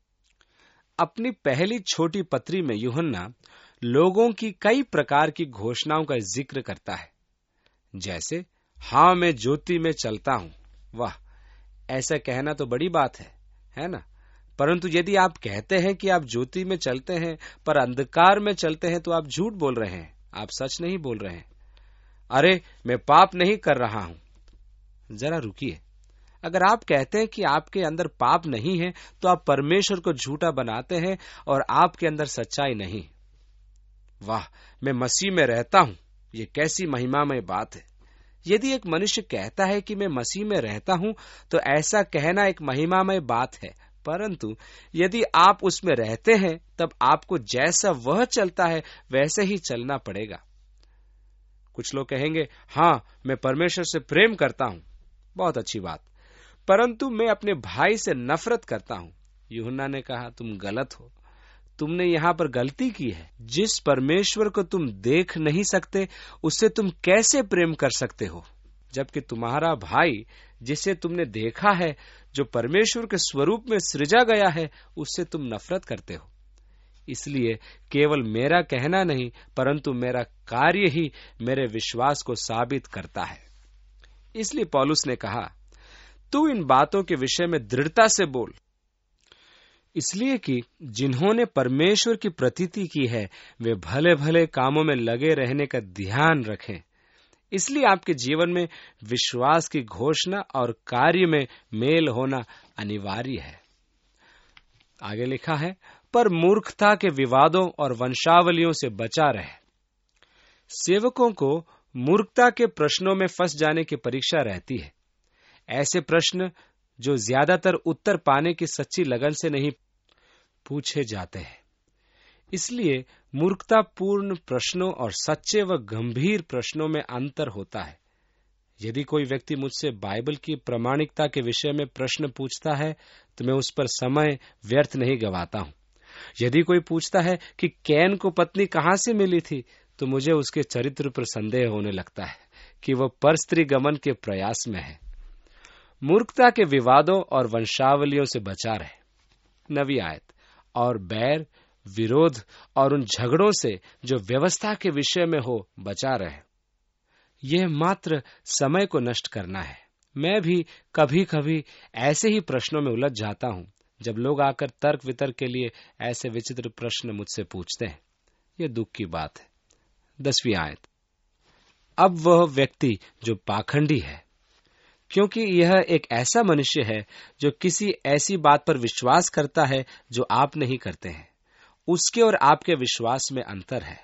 अपनी पहली छोटी पत्री में यूहन्ना लोगों की कई प्रकार की घोषणाओं का जिक्र करता है, जैसे हाँ मैं ज्योति में चलता हूं। वाह, ऐसा कहना तो बड़ी बात है, है ना? परंतु यदि आप कहते हैं कि आप ज्योति में चलते हैं पर अंधकार में चलते हैं तो आप झूठ बोल रहे हैं, आप सच नहीं बोल रहे हैं। अरे मैं पाप नहीं कर रहा हूं। जरा रुकिए, अगर आप कहते हैं कि आपके अंदर पाप नहीं है तो आप परमेश्वर को झूठा बनाते हैं और आपके अंदर सच्चाई नहीं। वाह, मैं मसीह में रहता हूं, ये कैसी महिमामय बात है। यदि एक मनुष्य कहता है कि मैं मसीह में रहता हूं तो ऐसा कहना एक महिमामय बात है, परंतु यदि आप उसमें रहते हैं तब आपको जैसा वह चलता है वैसे ही चलना पड़ेगा। कुछ लोग कहेंगे, हाँ मैं परमेश्वर से प्रेम करता हूं, बहुत अच्छी बात, परंतु मैं अपने भाई से नफरत करता हूं। यूहन्ना ने कहा, तुम गलत हो, तुमने यहां पर गलती की है। जिस परमेश्वर को तुम देख नहीं सकते उससे तुम कैसे प्रेम कर सकते हो, जबकि तुम्हारा भाई जिसे तुमने देखा है, जो परमेश्वर के स्वरूप में सृजा गया है, उससे तुम नफरत करते हो। इसलिए केवल मेरा कहना नहीं परंतु मेरा कार्य ही मेरे विश्वास को साबित करता है। इसलिए पौलुस ने कहा, तू इन बातों के विषय में दृढ़ता से बोल, इसलिए कि जिन्होंने परमेश्वर की प्रतीति की है वे भले भले कामों में लगे रहने का ध्यान रखें। इसलिए आपके जीवन में विश्वास की घोषणा और कार्य में मेल होना अनिवार्य है। आगे लिखा है, पर मूर्खता के विवादों और वंशावलियों से बचा रहे। सेवकों को मूर्खता के प्रश्नों में फंस जाने की परीक्षा रहती है। ऐसे प्रश्न जो ज्यादातर उत्तर पाने की सच्ची लगन से नहीं पूछे जाते हैं। इसलिए मूर्खतापूर्ण प्रश्नों और सच्चे व गंभीर प्रश्नों में अंतर होता है। यदि कोई व्यक्ति मुझसे बाइबल की प्रामाणिकता के विषय में प्रश्न पूछता है तो मैं उस पर समय व्यर्थ नहीं गवाता हूं। यदि कोई पूछता है कि कैन को पत्नी कहां से मिली थी तो मुझे उसके चरित्र पर संदेह होने लगता है कि वह परस्त्री गमन के प्रयास में है। मूर्खता के विवादों और वंशावलियों से बचा रहे। नवी आयत, और बैर, विरोध और उन झगड़ों से जो व्यवस्था के विषय में हो बचा रहे। यह मात्र समय को नष्ट करना है। मैं भी कभी कभी ऐसे ही प्रश्नों में उलझ जाता हूं जब लोग आकर तर्क वितर्क के लिए ऐसे विचित्र प्रश्न मुझसे पूछते हैं। यह दुख की बात है। दसवीं आयत, अब वह व्यक्ति जो पाखंडी है, क्योंकि यह एक ऐसा मनुष्य है जो किसी ऐसी बात पर विश्वास करता है जो आप नहीं करते हैं, उसके और आपके विश्वास में अंतर है।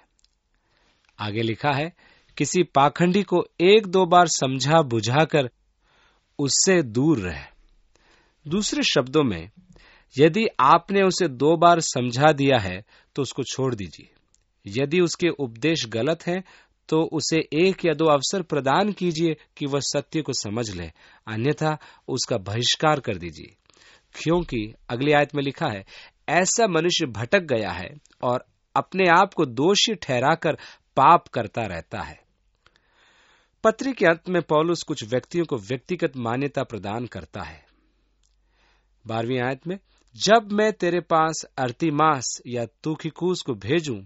आगे लिखा है, किसी पाखंडी को एक दो बार समझा बुझाकर उससे दूर रहे। दूसरे शब्दों में, यदि आपने उसे दो बार समझा दिया है तो उसको छोड़ दीजिए। यदि उसके उपदेश गलत हैं तो उसे एक या दो अवसर प्रदान कीजिए कि वह सत्य को समझ ले, अन्यथा उसका बहिष्कार कर दीजिए। क्योंकि अगली आयत में लिखा है, ऐसा मनुष्य भटक गया है और अपने आप को दोषी ठहराकर पाप करता रहता है। पत्री के अंत में पौलुस कुछ व्यक्तियों को व्यक्तिगत मान्यता प्रदान करता है। बारहवीं आयत में, जब मैं तेरे पास अर्तिमास या तुखिकुस को भेजूं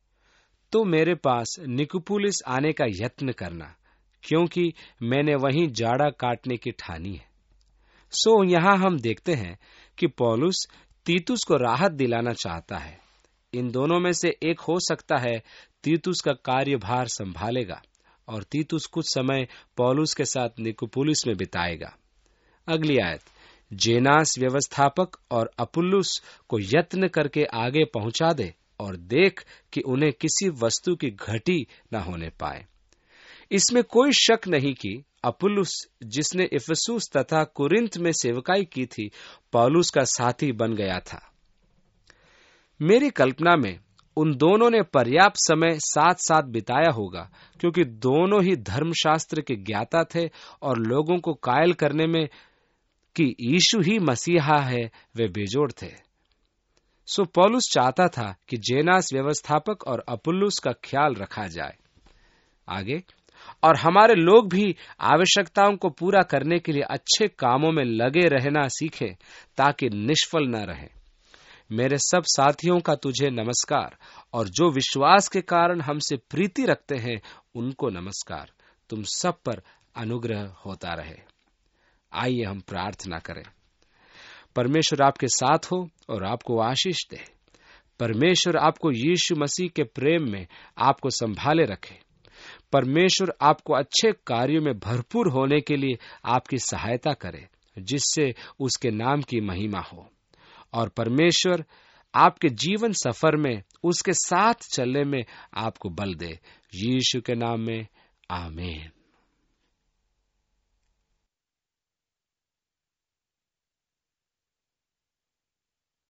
तो मेरे पास निकुपुलिस आने का यत्न करना, क्योंकि मैंने वहीं जाड़ा काटने की ठानी है। सो यहां हम देखते हैं कि पौलुस तीतुस को राहत दिलाना चाहता है। इन दोनों में से एक हो सकता है तीतुस का कार्यभार संभालेगा और तीतुस कुछ समय पौलुस के साथ निकुपुलिस में बिताएगा। अगली आयत, जेनास व्यवस्थापक और अपुल्लुस को यत्न करके आगे पहुंचा दे और देख कि उन्हें किसी वस्तु की घटी न होने पाए। इसमें कोई शक नहीं कि अपुल्लुस, जिसने इफिसुस तथा कुरिन्थ में सेवकाई की थी, पौलुस का साथी बन गया था। मेरी कल्पना में उन दोनों ने पर्याप्त समय साथ साथ बिताया होगा, क्योंकि दोनों ही धर्मशास्त्र के ज्ञाता थे और लोगों को कायल करने में कि यीशु ही मसीहा है वे बेजोड़ थे। सो पौलुस चाहता था कि जेनास व्यवस्थापक और अपुल्लुस का ख्याल रखा जाए। आगे, और हमारे लोग भी आवश्यकताओं को पूरा करने के लिए अच्छे कामों में लगे रहना सीखें ताकि निष्फल न रहे। मेरे सब साथियों का तुझे नमस्कार, और जो विश्वास के कारण हमसे प्रीति रखते हैं उनको नमस्कार। तुम सब पर अनुग्रह होता रहे। आइए हम प्रार्थना करें। परमेश्वर आपके साथ हो और आपको आशीष दे। परमेश्वर आपको यीशु मसीह के प्रेम में आपको संभाले रखे। परमेश्वर आपको अच्छे कार्यों में भरपूर होने के लिए आपकी सहायता करे, जिससे उसके नाम की महिमा हो। और परमेश्वर आपके जीवन सफर में उसके साथ चलने में आपको बल दे। यीशु के नाम में आमीन।